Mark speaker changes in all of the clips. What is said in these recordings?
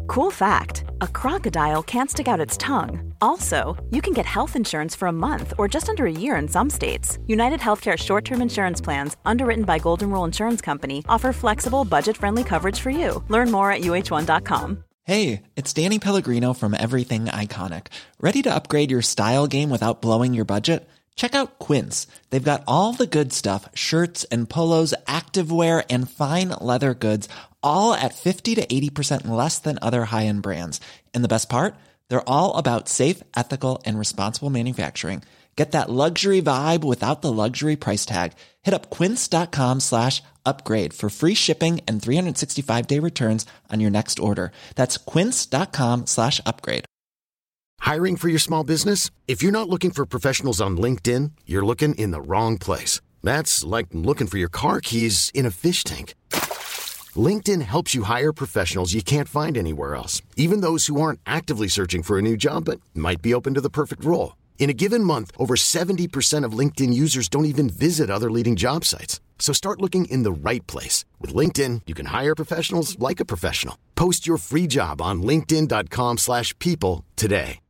Speaker 1: Cool fact, a crocodile can't stick out its tongue. Also, you can get health insurance for a month or just under a year in some states. United Healthcare short-term insurance plans, underwritten by Golden Rule Insurance Company, offer flexible, budget-friendly coverage for you. Learn more at uh1.com.
Speaker 2: Hey, it's Danny Pellegrino from Everything Iconic. Ready to upgrade your style game without blowing your budget? Check out Quince. They've got all the good stuff, shirts and polos, activewear, and fine leather goods, all at 50 to 80% less than other high-end brands. And the best part? They're all about safe, ethical, and responsible manufacturing. Get that luxury vibe without the luxury price tag. Hit up quince.com/upgrade for free shipping and 365-day returns on your next order. That's quince.com/upgrade.
Speaker 3: Hiring for your small business? If you're not looking for professionals on LinkedIn, you're looking in the wrong place. That's like looking for your car keys in a fish tank. LinkedIn helps you hire professionals you can't find anywhere else, even those who aren't actively searching for a new job but might be open to the perfect role. In a given month, over 70% of LinkedIn users don't even visit other leading job sites. So start looking in the right place. With LinkedIn, you can hire professionals like a professional. Post your free job on linkedin.com/people today.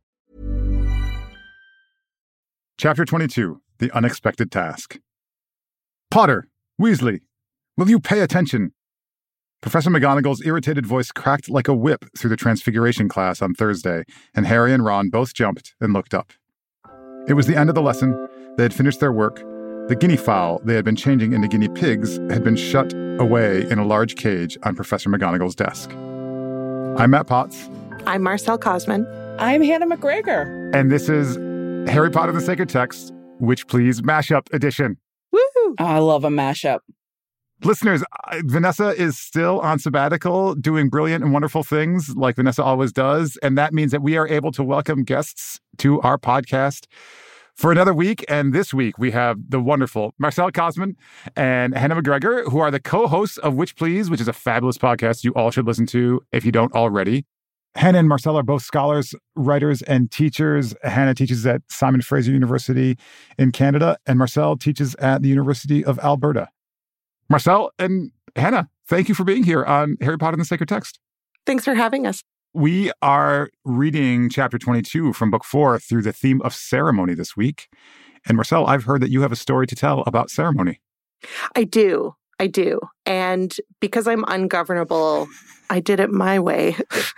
Speaker 4: Chapter 22, The Unexpected Task. Potter, Weasley, will you pay attention? Professor McGonagall's irritated voice cracked like a whip through the Transfiguration class on Thursday, and Harry and Ron both jumped and looked up. It was the end of the lesson. They had finished their work. The guinea fowl they had been changing into guinea pigs had been shut away in a large cage on Professor McGonagall's desk. I'm Matt Potts.
Speaker 5: I'm Marcelle Cosman.
Speaker 6: I'm Hannah McGregor.
Speaker 4: And this is Harry Potter and the Sacred Text, Witch Please Mashup Edition.
Speaker 5: Woo!
Speaker 6: I love a mashup.
Speaker 4: Listeners, Vanessa is still on sabbatical doing brilliant and wonderful things like Vanessa always does. And that means that we are able to welcome guests to our podcast for another week. And this week we have the wonderful Marcelle Cosman and Hannah McGregor, who are the co-hosts of Witch Please, which is a fabulous podcast you all should listen to if you don't already. Hannah and Marcelle are both scholars, writers, and teachers. Hannah teaches at Simon Fraser University in Canada, and Marcelle teaches at the University of Alberta. Marcelle and Hannah, thank you for being here on Harry Potter and the Sacred Text.
Speaker 5: Thanks for having us.
Speaker 4: We are reading Chapter 22 from Book 4 through the theme of ceremony this week. And Marcelle, I've heard that you have a story to tell about ceremony.
Speaker 5: I do. And because I'm ungovernable, I did it my way.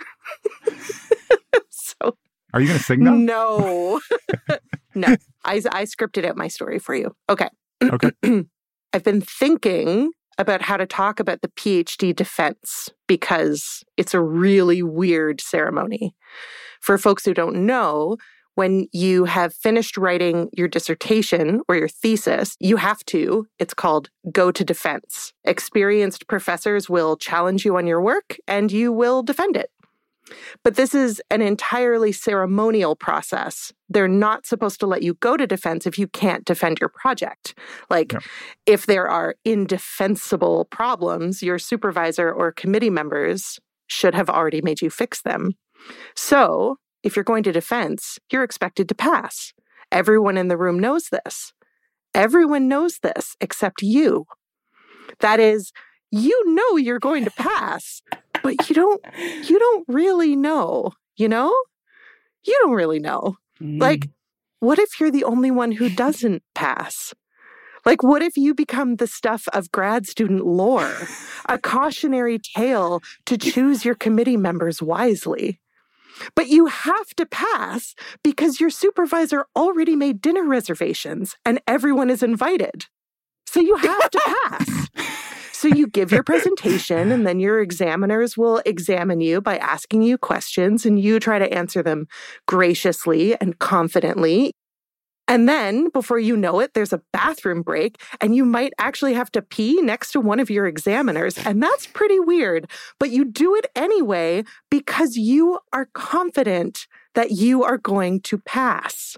Speaker 5: So,
Speaker 4: are you going to sing now?
Speaker 5: No. No. I scripted out my story for you. Okay.
Speaker 4: Okay.
Speaker 5: I've been thinking about how to talk about the PhD defense because it's a really weird ceremony. For folks who don't know, when you have finished writing your dissertation or your thesis, you have to, it's called go to defense. Experienced professors will challenge you on your work and you will defend it. But this is an entirely ceremonial process. They're not supposed to let you go to defense if you can't defend your project. If there are indefensible problems, your supervisor or committee members should have already made you fix them. So, if you're going to defense, you're expected to pass. Everyone in the room knows this. Everyone knows this except you. That is, you know you're going to pass, but you don't really know, you know? You don't really know. Like, what if you're the only one who doesn't pass? Like, what if you become the stuff of grad student lore, a cautionary tale to choose your committee members wisely? But you have to pass because your supervisor already made dinner reservations and everyone is invited. So you have to pass. So you give your presentation and then your examiners will examine you by asking you questions and you try to answer them graciously and confidently. And then, before you know it, there's a bathroom break and you might actually have to pee next to one of your examiners. And that's pretty weird, but you do it anyway because you are confident that you are going to pass.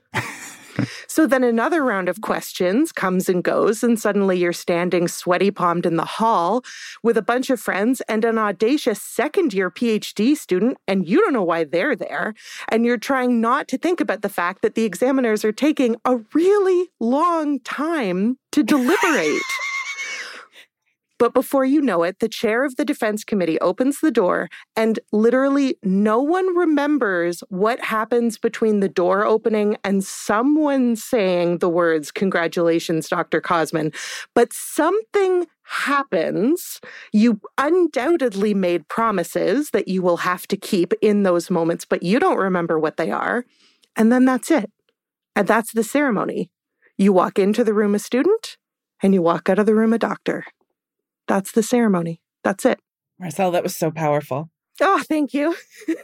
Speaker 5: So then another round of questions comes and goes, and suddenly you're standing sweaty-palmed in the hall with a bunch of friends and an audacious second-year PhD student, and you don't know why they're there, and you're trying not to think about the fact that the examiners are taking a really long time to deliberate. But before you know it, the chair of the defense committee opens the door, and literally no one remembers what happens between the door opening and someone saying the words, "Congratulations, Dr. Cosman." But something happens. You undoubtedly made promises that you will have to keep in those moments, but you don't remember what they are. And then that's it. And that's the ceremony. You walk into the room a student, and you walk out of the room a doctor. That's the ceremony. That's it.
Speaker 6: Marcelle, that was so powerful.
Speaker 5: Oh, thank you.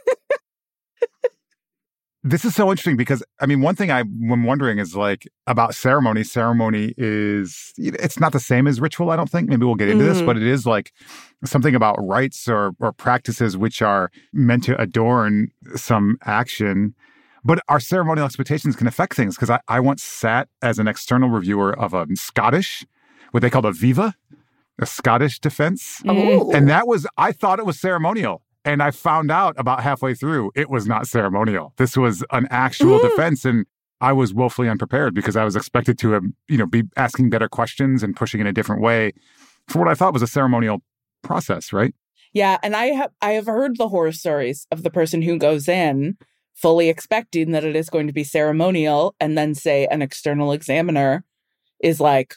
Speaker 4: This is so interesting because, I mean, one thing I'm wondering is like about ceremony. Ceremony is, it's not the same as ritual, I don't think. Maybe we'll get into this, but it is like something about rites or practices which are meant to adorn some action. But our ceremonial expectations can affect things because I once sat as an external reviewer of a Scottish, what they called a viva, a Scottish defense.
Speaker 5: Oh.
Speaker 4: And I thought it was ceremonial. And I found out about halfway through, it was not ceremonial. This was an actual defense. And I was woefully unprepared because I was expected to, be asking better questions and pushing in a different way for what I thought was a ceremonial process, right?
Speaker 6: Yeah. And I have heard the horror stories of the person who goes in fully expecting that it is going to be ceremonial, and then say an external examiner is like,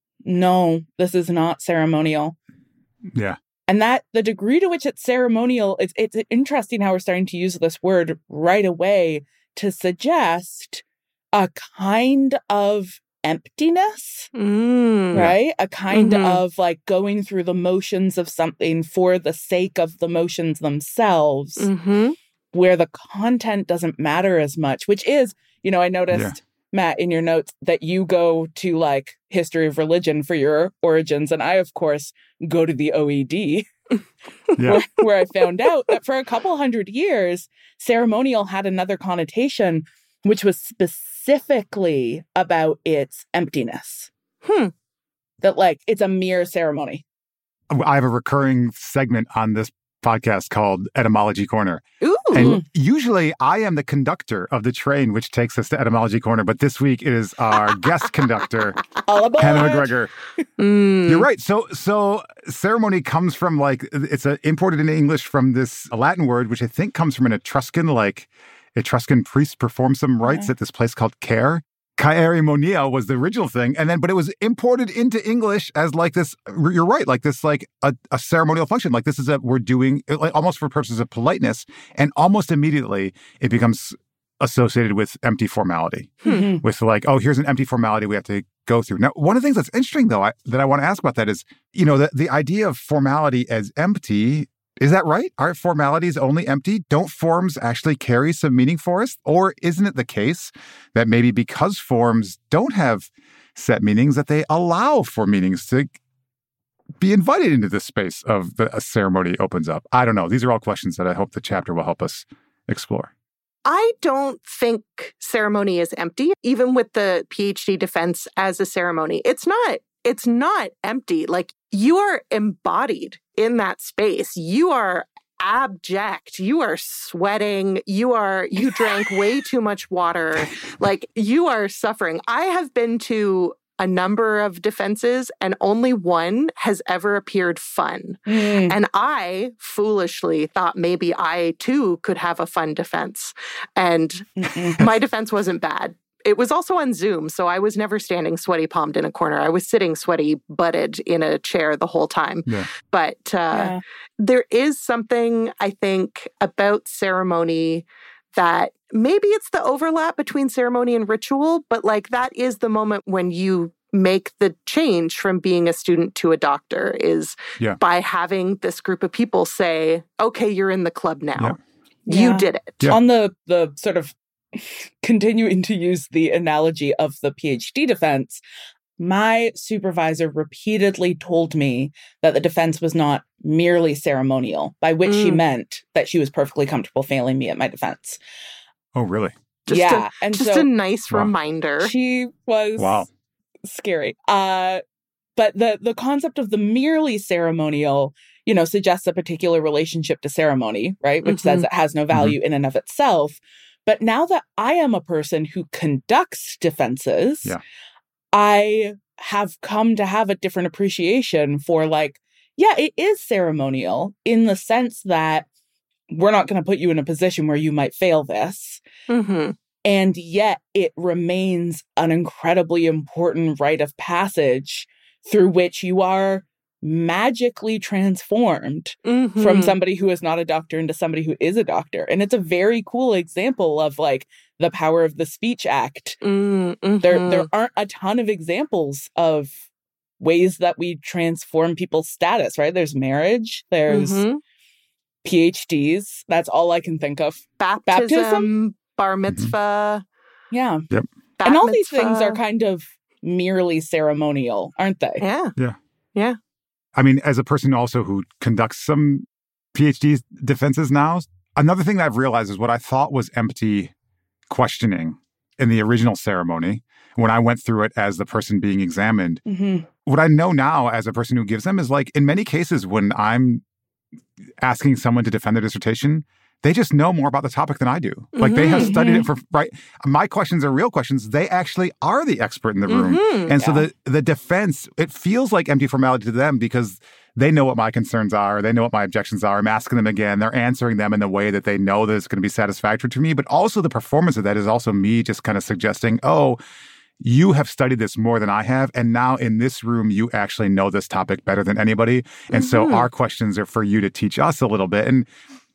Speaker 6: no, this is not ceremonial.
Speaker 4: Yeah.
Speaker 6: And that the degree to which it's ceremonial, it's interesting how we're starting to use this word right away to suggest a kind of emptiness, right? A kind of like going through the motions of something for the sake of the motions themselves, where the content doesn't matter as much, which is, I noticed, Matt, in your notes that you go to like history of religion for your origins. And I, of course, go to the OED, where I found out that for a couple hundred years, ceremonial had another connotation, which was specifically about its emptiness. That like it's a mere ceremony.
Speaker 4: I have a recurring segment on this podcast called Etymology Corner.
Speaker 5: Ooh.
Speaker 4: And usually I am the conductor of the train which takes us to Etymology Corner, but this week it is our guest conductor, Hannah McGregor. You're right. So ceremony comes from like, it's imported into English from this Latin word, which I think comes from an Etruscan priests perform some rites at this place called Caere. Caeremonia was the original thing. But it was imported into English as like this, you're right, like this, like a ceremonial function. Like this is we're doing like almost for purposes of politeness. And almost immediately it becomes associated with empty formality, with like, oh, here's an empty formality we have to go through. Now, one of the things that's interesting though, that I want to ask about that is, the idea of formality as empty. Is that right? Are formalities only empty? Don't forms actually carry some meaning for us? Or isn't it the case that maybe because forms don't have set meanings, that they allow for meanings to be invited into the space of a ceremony opens up? I don't know. These are all questions that I hope the chapter will help us explore.
Speaker 5: I don't think ceremony is empty, even with the PhD defense as a ceremony. It's not empty. Like, you are embodied in that space. You are abject. You are sweating. You drank way too much water. Like, you are suffering. I have been to a number of defenses and only one has ever appeared fun. And I foolishly thought maybe I too could have a fun defense. And my defense wasn't bad. It was also on Zoom, so I was never standing sweaty-palmed in a corner. I was sitting sweaty-butted in a chair the whole time. Yeah. But there is something, I think, about ceremony that maybe it's the overlap between ceremony and ritual, but like that is the moment when you make the change from being a student to a doctor is by having this group of people say, okay, you're in the club now. You did it.
Speaker 6: Yeah. On the sort of continuing to use the analogy of the PhD defense, my supervisor repeatedly told me that the defense was not merely ceremonial, by which she meant that she was perfectly comfortable failing me at my defense.
Speaker 4: Oh, really?
Speaker 5: Just a nice reminder.
Speaker 6: She was scary. But the concept of the merely ceremonial, suggests a particular relationship to ceremony, right? Which says it has no value in and of itself. But now that I am a person who conducts defenses, I have come to have a different appreciation for like yeah, it is ceremonial in the sense that we're not going to put you in a position where you might fail this.
Speaker 5: Mm-hmm.
Speaker 6: And yet it remains an incredibly important rite of passage through which you are magically transformed from somebody who is not a doctor into somebody who is a doctor. And it's a very cool example of like the power of the speech act.
Speaker 5: Mm-hmm.
Speaker 6: There aren't a ton of examples of ways that we transform people's status, right? There's marriage, there's PhDs. That's all I can think of.
Speaker 5: Baptism, bar mitzvah.
Speaker 6: Yeah.
Speaker 4: Yep.
Speaker 6: And all these things are kind of merely ceremonial, aren't they?
Speaker 5: Yeah.
Speaker 4: Yeah.
Speaker 5: Yeah.
Speaker 4: I mean, as a person also who conducts some PhD defenses now, another thing that I've realized is what I thought was empty questioning in the original ceremony when I went through it as the person being examined.
Speaker 6: Mm-hmm.
Speaker 4: What I know now as a person who gives them is like, in many cases when I'm asking someone to defend their dissertation, they just know more about the topic than I do. Like they have studied it for, right? My questions are real questions. They actually are the expert in the room. And so the defense, it feels like empty formality to them because they know what my concerns are. They know what my objections are. I'm asking them again. They're answering them in the way that they know that it's going to be satisfactory to me. But also the performance of that is also me just kind of suggesting, oh, you have studied this more than I have. And now in this room, you actually know this topic better than anybody. And so our questions are for you to teach us a little bit. And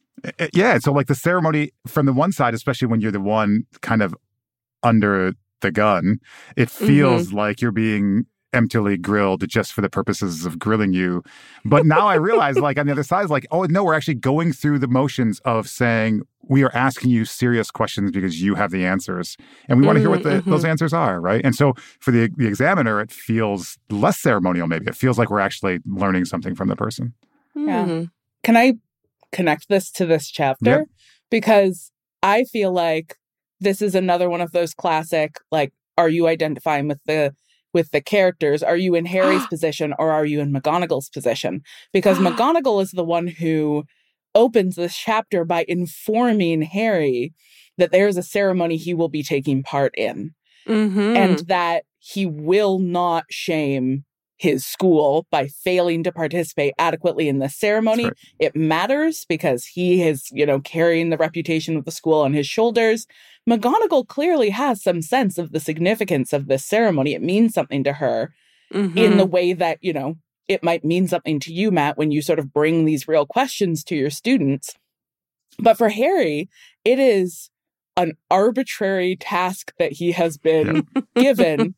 Speaker 4: yeah, so like the ceremony from the one side, especially when you're the one kind of under the gun, it feels like you're being emptily grilled just for the purposes of grilling you. But now I realize like on the other side is like, oh no, we're actually going through the motions of saying we are asking you serious questions because you have the answers. And we want to hear what those answers are, right? And so for the examiner, it feels less ceremonial maybe. It feels like we're actually learning something from the person.
Speaker 6: Yeah. Can I connect this to this chapter?
Speaker 4: Yep.
Speaker 6: Because I feel like this is another one of those classic, like, are you identifying with the characters? Are you in Harry's position or are you in McGonagall's position? Because McGonagall is the one who opens this chapter by informing Harry that there's a ceremony he will be taking part in and that he will not shame his school by failing to participate adequately in this ceremony.
Speaker 4: Right.
Speaker 6: It matters because he is, carrying the reputation of the school on his shoulders. McGonagall clearly has some sense of the significance of this ceremony. It means something to her in the way that, it might mean something to you, Matt, when you sort of bring these real questions to your students. But for Harry, it is an arbitrary task that he has been given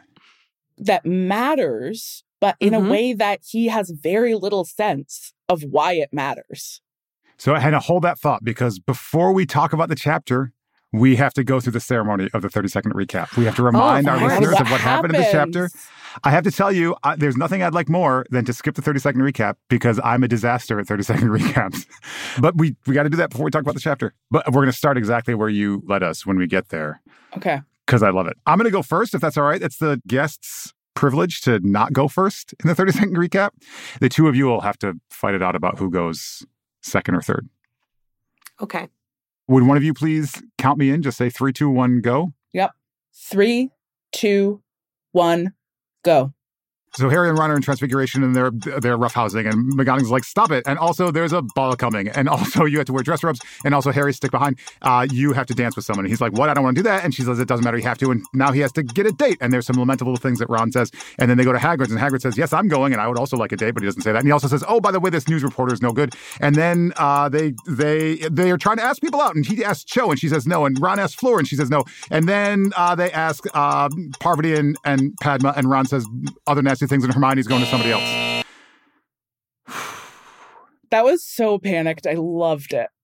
Speaker 6: that matters, but in a way that he has very little sense of why it matters.
Speaker 4: So Hannah, hold that thought, because before we talk about the chapter, we have to go through the ceremony of the 30-second recap. We have to remind our listeners of what happened in the chapter. I have to tell you, there's nothing I'd like more than to skip the 30-second recap because I'm a disaster at 30-second recaps. But we got to do that before we talk about the chapter. But we're going to start exactly where you led us when we get there.
Speaker 6: Okay.
Speaker 4: Because I love it. I'm going to go first, if that's all right. It's the guest's privilege to not go first in the 30-second recap. The two of you will have to fight it out about who goes second or third.
Speaker 5: Okay.
Speaker 4: Would one of you please count me in? Just say 3, 2, 1, go.
Speaker 6: Yep. 3, 2, 1, go.
Speaker 4: So Harry and Ron are in Transfiguration and they're roughhousing and McGonagall's like, stop it. And also there's a ball coming. And also you have to wear dress robes. And also Harry, stick behind. You have to dance with someone. And he's like, what? I don't want to do that. And she says, it doesn't matter. You have to. And now he has to get a date. And there's some lamentable things that Ron says. And then they go to Hagrid's and Hagrid says, yes, I'm going. And I would also like a date, but he doesn't say that. And he also says, oh, by the way, this news reporter is no good. And then they are trying to ask people out. And he asks Cho and she says no. And Ron asks Fleur and she says no. And then they ask Parvati and Padma and Ron says other nasty things and Hermione's going to somebody else.
Speaker 6: That was so panicked. I loved it.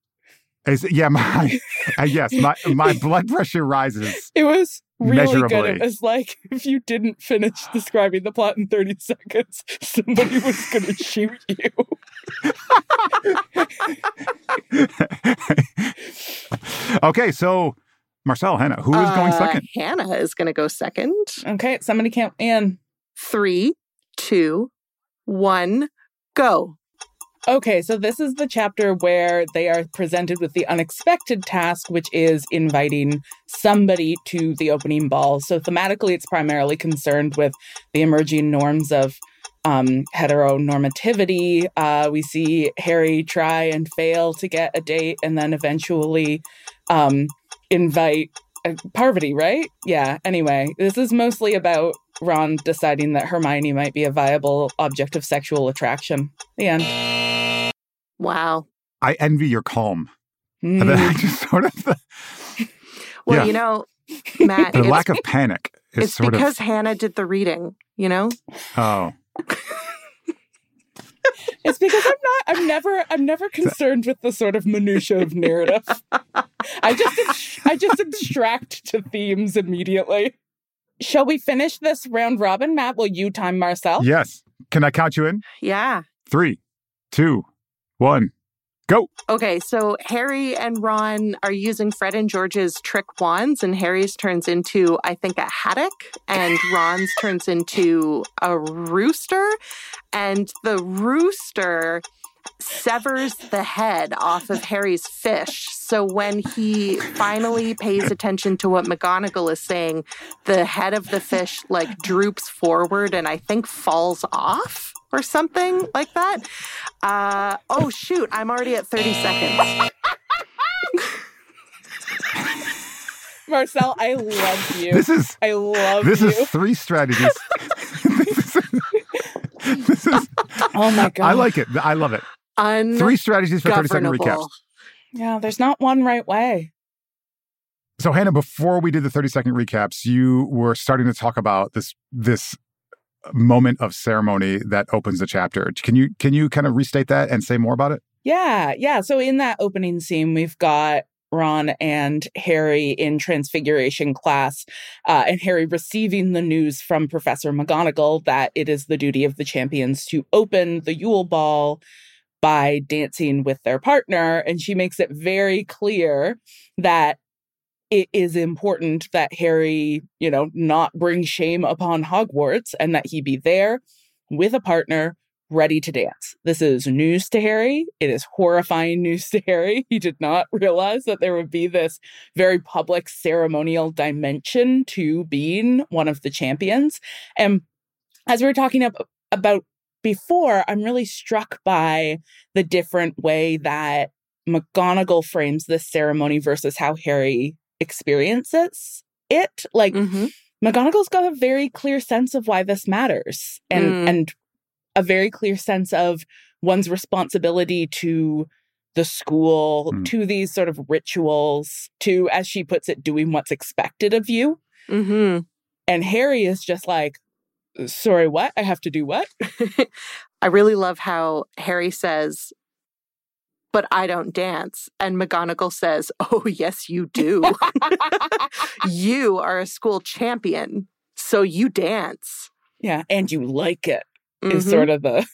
Speaker 4: My blood pressure rises.
Speaker 6: It was really good.
Speaker 4: Measurably.
Speaker 6: It was like if you didn't finish describing the plot in 30 seconds, somebody was going to shoot you.
Speaker 4: Okay, so Marcel, Hannah, who is going second?
Speaker 5: Hannah is going to go second.
Speaker 6: Okay, somebody count in.
Speaker 5: 3, 2, 1, go.
Speaker 6: Okay, so this is the chapter where they are presented with the unexpected task, which is inviting somebody to the opening ball. So thematically, it's primarily concerned with the emerging norms of heteronormativity. We see Harry try and fail to get a date and then eventually invite Parvati, right? Yeah. Anyway, this is mostly about Ron deciding that Hermione might be a viable object of sexual attraction. The end.
Speaker 5: Wow.
Speaker 4: I envy your calm. And then I just sort of...
Speaker 5: Well, you know, Matt...
Speaker 4: the lack of panic is
Speaker 5: it's
Speaker 4: sort
Speaker 5: because
Speaker 4: of...
Speaker 5: Hannah did the reading, you know?
Speaker 4: Oh.
Speaker 6: It's because I'm never concerned with the sort of minutiae of narrative. I just abstract to themes immediately. Shall we finish this round robin, Matt? Will you time Marcel?
Speaker 4: Yes. Can I count you in?
Speaker 5: Yeah.
Speaker 4: 3, 2, 1, go.
Speaker 5: Okay, so Harry and Ron are using Fred and George's trick wands, and Harry's turns into, I think, a haddock, and Ron's turns into a rooster, and the rooster severs the head off of Harry's fish. So when he finally pays attention to what McGonagall is saying, the head of the fish like droops forward and I think falls off or something like that. Oh, shoot. I'm already at 30 seconds.
Speaker 6: Marcel, I love you.
Speaker 4: This is 3 strategies. This is
Speaker 6: oh my God.
Speaker 4: I like it. I love it. 3 strategies for 30-second recaps.
Speaker 6: Yeah, there's not one right way.
Speaker 4: So, Hannah, before we did the 30-second recaps, you were starting to talk about this moment of ceremony that opens the chapter. Can you kind of restate that and say more about it?
Speaker 6: Yeah. So in that opening scene, we've got Ron and Harry in Transfiguration class, and Harry receiving the news from Professor McGonagall that it is the duty of the champions to open the Yule Ball by dancing with their partner. And she makes it very clear that it is important that Harry, not bring shame upon Hogwarts and that he be there with a partner ready to dance. This is news to Harry. It is horrifying news to Harry. He did not realize that there would be this very public ceremonial dimension to being one of the champions. And as we were talking about before, I'm really struck by the different way that McGonagall frames this ceremony versus how Harry experiences it. Like, McGonagall's got a very clear sense of why this matters and a very clear sense of one's responsibility to the school, to these sort of rituals, to, as she puts it, doing what's expected of you. And Harry is just like, sorry, what? I have to do what?
Speaker 5: I really love how Harry says, but I don't dance. And McGonagall says, oh, yes, you do. You are a school champion, so you dance.
Speaker 6: Yeah, and you like it, is sort of the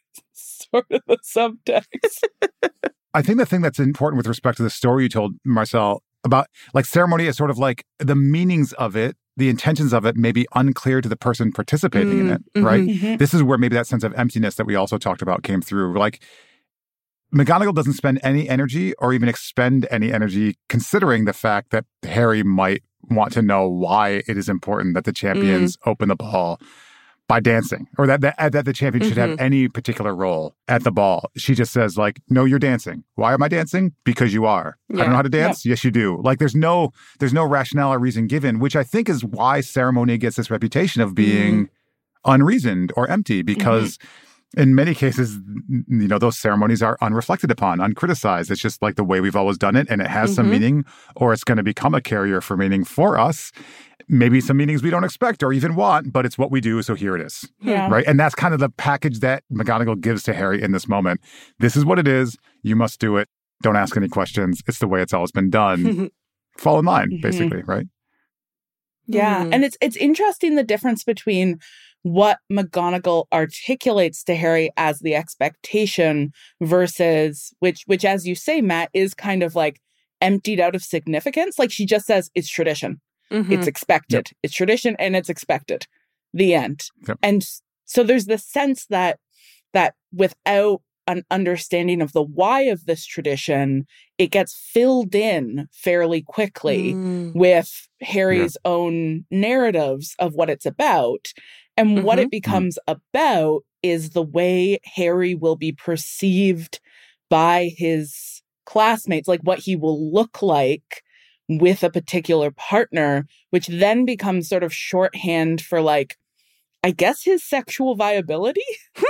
Speaker 6: subtext.
Speaker 4: I think the thing that's important with respect to the story you told, Marcel, about like ceremony is sort of like the meanings of it, the intentions of it may be unclear to the person participating in it, right? This is where maybe that sense of emptiness that we also talked about came through. Like, McGonagall doesn't spend any energy or even expend any energy considering the fact that Harry might want to know why it is important that the champions open the ball by dancing, or that the champion should have any particular role at the ball. She just says, like, no, you're dancing. Why am I dancing? Because you are. Yeah. I don't know how to dance? Yeah. Yes, you do. Like, there's no rationale or reason given, which I think is why ceremony gets this reputation of being unreasoned or empty, because in many cases, those ceremonies are unreflected upon, uncriticized. It's just like the way we've always done it, and it has some meaning, or it's going to become a carrier for meaning for us. Maybe some meanings we don't expect or even want, but it's what we do, so here it is. Yeah. Right? And that's kind of the package that McGonagall gives to Harry in this moment. This is what it is. You must do it. Don't ask any questions. It's the way it's always been done. Fall in line, basically, right?
Speaker 6: Yeah. And it's interesting the difference between what McGonagall articulates to Harry as the expectation versus which, as you say, Matt, is kind of like emptied out of significance. Like, she just says it's tradition. It's expected. It's tradition and it's expected. The end. And so there's this sense that without an understanding of the why of this tradition, it gets filled in fairly quickly with Harry's own narratives of what it's about. And what it becomes about is the way Harry will be perceived by his classmates, like what he will look like with a particular partner, which then becomes sort of shorthand for, like, I guess his sexual viability.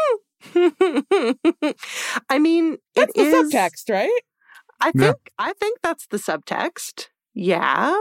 Speaker 5: I mean,
Speaker 6: that's the subtext, right?
Speaker 5: I think that's the subtext. Yeah.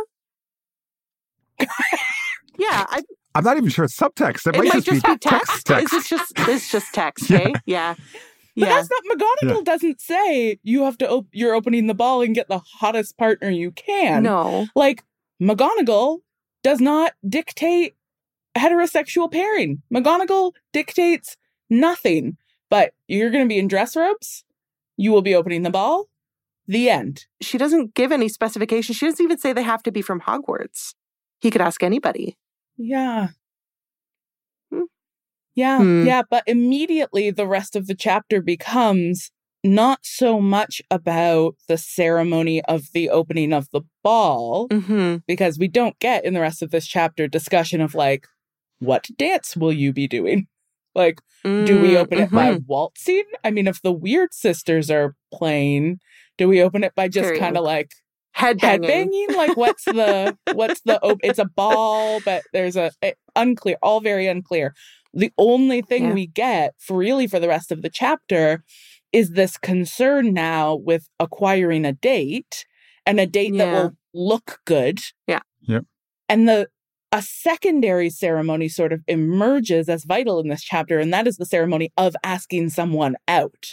Speaker 5: Yeah.
Speaker 4: I'm not even sure it's subtext. It might just be text.
Speaker 5: It's just text, okay? Yeah.
Speaker 6: But that's not, McGonagall doesn't say you have to, you're opening the ball and get the hottest partner you can.
Speaker 5: No.
Speaker 6: Like, McGonagall does not dictate heterosexual pairing. McGonagall dictates nothing. But you're going to be in dress robes. You will be opening the ball. The end.
Speaker 5: She doesn't give any specifications. She doesn't even say they have to be from Hogwarts. He could ask anybody.
Speaker 6: Yeah. Yeah. But immediately the rest of the chapter becomes not so much about the ceremony of the opening of the ball, because we don't get in the rest of this chapter discussion of, like, what dance will you be doing? Like, do we open it by waltzing? I mean, if the Weird Sisters are playing, do we open it by just kind of like headbanging? Like, what's the it's a ball, but there's unclear, all very unclear. The only thing we get for the rest of the chapter is this concern now with acquiring a date, and a date that will look good.
Speaker 4: Yeah. Yep.
Speaker 6: And a secondary ceremony sort of emerges as vital in this chapter, and that is the ceremony of asking someone out.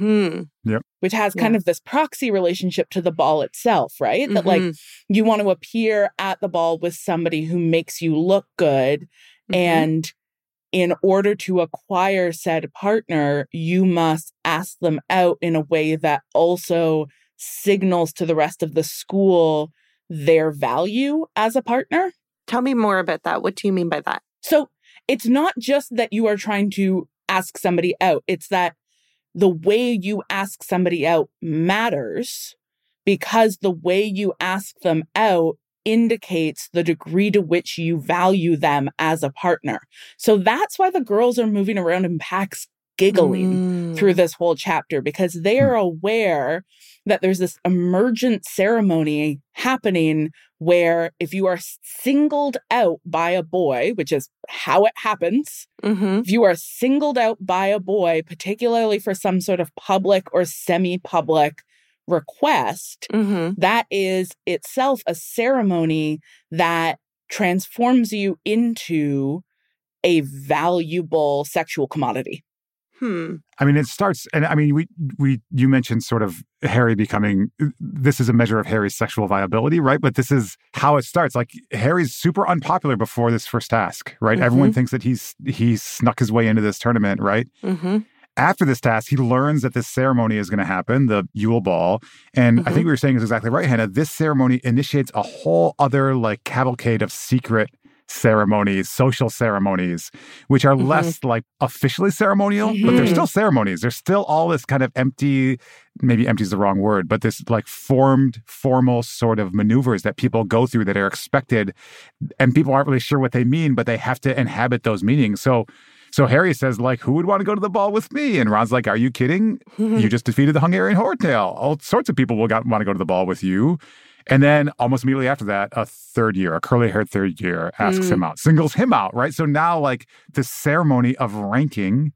Speaker 4: Yep.
Speaker 6: Which has kind of this proxy relationship to the ball itself, right? That, like, you want to appear at the ball with somebody who makes you look good, and in order to acquire said partner, you must ask them out in a way that also signals to the rest of the school their value as a partner.
Speaker 5: Tell me more about that. What do you mean by that?
Speaker 6: So it's not just that you are trying to ask somebody out. It's that the way you ask somebody out matters, because the way you ask them out indicates the degree to which you value them as a partner. So that's why the girls are moving around in packs giggling through this whole chapter, because they are aware that there's this emergent ceremony happening where if you are singled out by a boy, which is how it happens, if you are singled out by a boy, particularly for some sort of public or semi-public request, that is itself a ceremony that transforms you into a valuable sexual commodity.
Speaker 4: I mean, it starts, and I mean, you mentioned sort of Harry becoming, this is a measure of Harry's sexual viability, right? But this is how it starts. Like, Harry's super unpopular before this first task, right? Everyone thinks that he's snuck his way into this tournament, right? After this task, he learns that this ceremony is going to happen, the Yule Ball. And I think what you're saying is exactly right, Hannah. This ceremony initiates a whole other, like, cavalcade of secret ceremonies, social ceremonies, which are less like officially ceremonial, but they're still ceremonies. There's still all this kind of empty, maybe empty is the wrong word, but this like formal sort of maneuvers that people go through that are expected, and people aren't really sure what they mean, but they have to inhabit those meanings. So Harry says, like, who would want to go to the ball with me? And Ron's like, are you kidding? You just defeated the Hungarian Horntail. All sorts of people will want to go to the ball with you. And then almost immediately after that, a curly-haired third year asks him out, singles him out, right? So now, like, the ceremony of ranking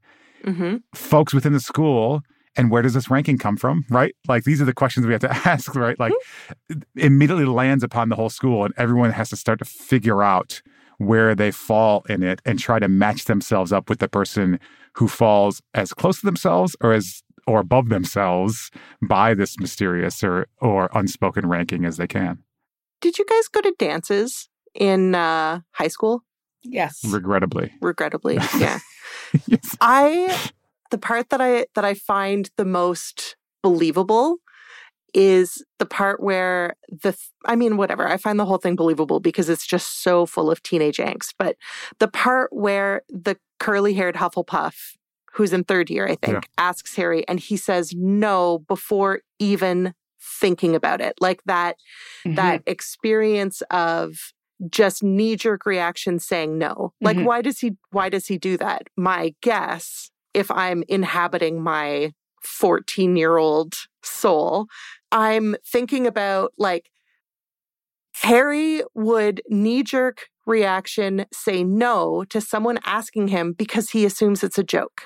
Speaker 4: folks within the school, and where does this ranking come from, right? Like, these are the questions we have to ask, right? Like, immediately lands upon the whole school, and everyone has to start to figure out where they fall in it and try to match themselves up with the person who falls as close to themselves or above themselves by this mysterious or unspoken ranking as they can.
Speaker 5: Did you guys go to dances in high school?
Speaker 6: Yes.
Speaker 4: Regrettably,
Speaker 5: yeah.
Speaker 4: Yes.
Speaker 5: The part that I find the most believable is the part where whatever. I find the whole thing believable because it's just so full of teenage angst. But the part where the curly-haired Hufflepuff, who's in third year, I think, asks Harry, and he says no before even thinking about it. Like that experience of just knee-jerk reaction saying no. Like, why does he do that? My guess, if I'm inhabiting my 14-year-old soul, I'm thinking about, like, Harry would knee-jerk reaction say no to someone asking him because he assumes it's a joke.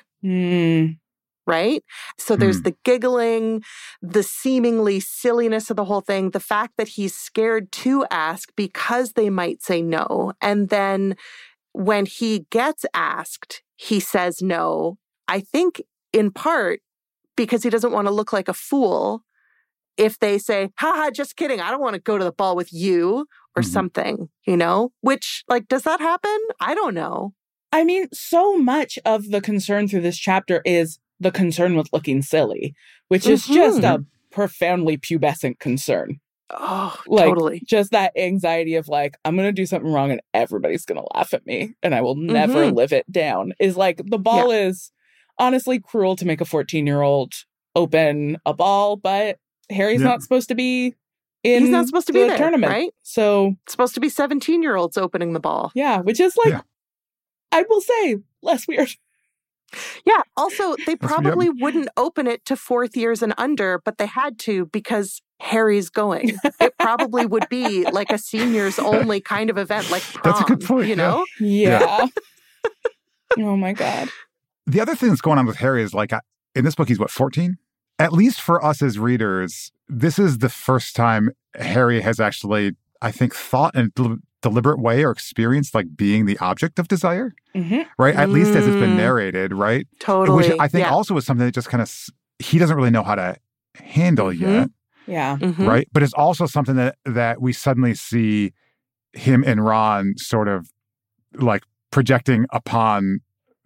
Speaker 5: Right? So there's the giggling, the seemingly silliness of the whole thing, the fact that he's scared to ask because they might say no. And then when he gets asked, he says no, I think in part because he doesn't want to look like a fool if they say, haha, just kidding, I don't want to go to the ball with you or something, you know? Which, like, does that happen? I don't know.
Speaker 6: I mean, so much of the concern through this chapter is the concern with looking silly, which is just a profoundly pubescent concern.
Speaker 5: Oh,
Speaker 6: like,
Speaker 5: totally.
Speaker 6: Just that anxiety of, like, I'm going to do something wrong and everybody's going to laugh at me and I will never live it down. Is like, the ball is honestly cruel to make a 14-year-old open a ball, but Harry's not supposed to be in
Speaker 5: He's not supposed to be
Speaker 6: the
Speaker 5: there,
Speaker 6: tournament.
Speaker 5: right?
Speaker 6: So
Speaker 5: it's supposed to be 17-year-olds opening the ball.
Speaker 6: Yeah, which is like, I will say, less weird.
Speaker 5: Yeah. Also, they probably wouldn't open it to 4th years and under, but they had to because Harry's going. It probably would be like a seniors only kind of event, like prom.
Speaker 4: That's a good point.
Speaker 5: You know?
Speaker 6: Yeah. Oh my God.
Speaker 4: The other thing that's going on with Harry is, like, in this book, he's what, 14? At least for us as readers, this is the first time Harry has actually, I think, thought in a deliberate way or experienced, like, being the object of desire, right? At least as it's been narrated, right?
Speaker 5: Totally.
Speaker 4: Which I think also is something that just kind of, he doesn't really know how to handle yet.
Speaker 6: Yeah.
Speaker 4: Right? But it's also something that we suddenly see him and Ron sort of, like, projecting upon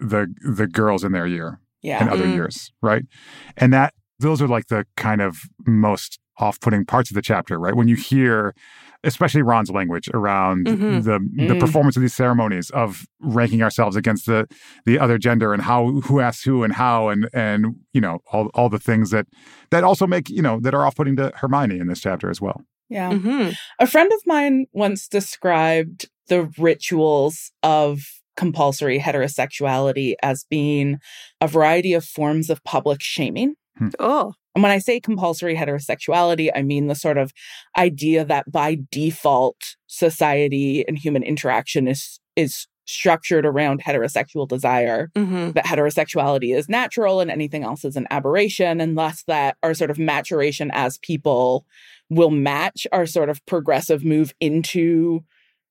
Speaker 4: the girls in their year and other years, right? And those are, like, the kind of most off-putting parts of the chapter, right? When you hear, especially Ron's language around the performance of these ceremonies of ranking ourselves against the other gender and who asks who and how and you know, all the things that also make, you know, that are off-putting to Hermione in this chapter as well.
Speaker 6: Yeah. A friend of mine once described the rituals of compulsory heterosexuality as being a variety of forms of public shaming.
Speaker 5: Oh.
Speaker 6: And when I say compulsory heterosexuality, I mean the sort of idea that by default, society and human interaction is structured around heterosexual desire, that heterosexuality is natural and anything else is an aberration, and thus that our sort of maturation as people will match our sort of progressive move into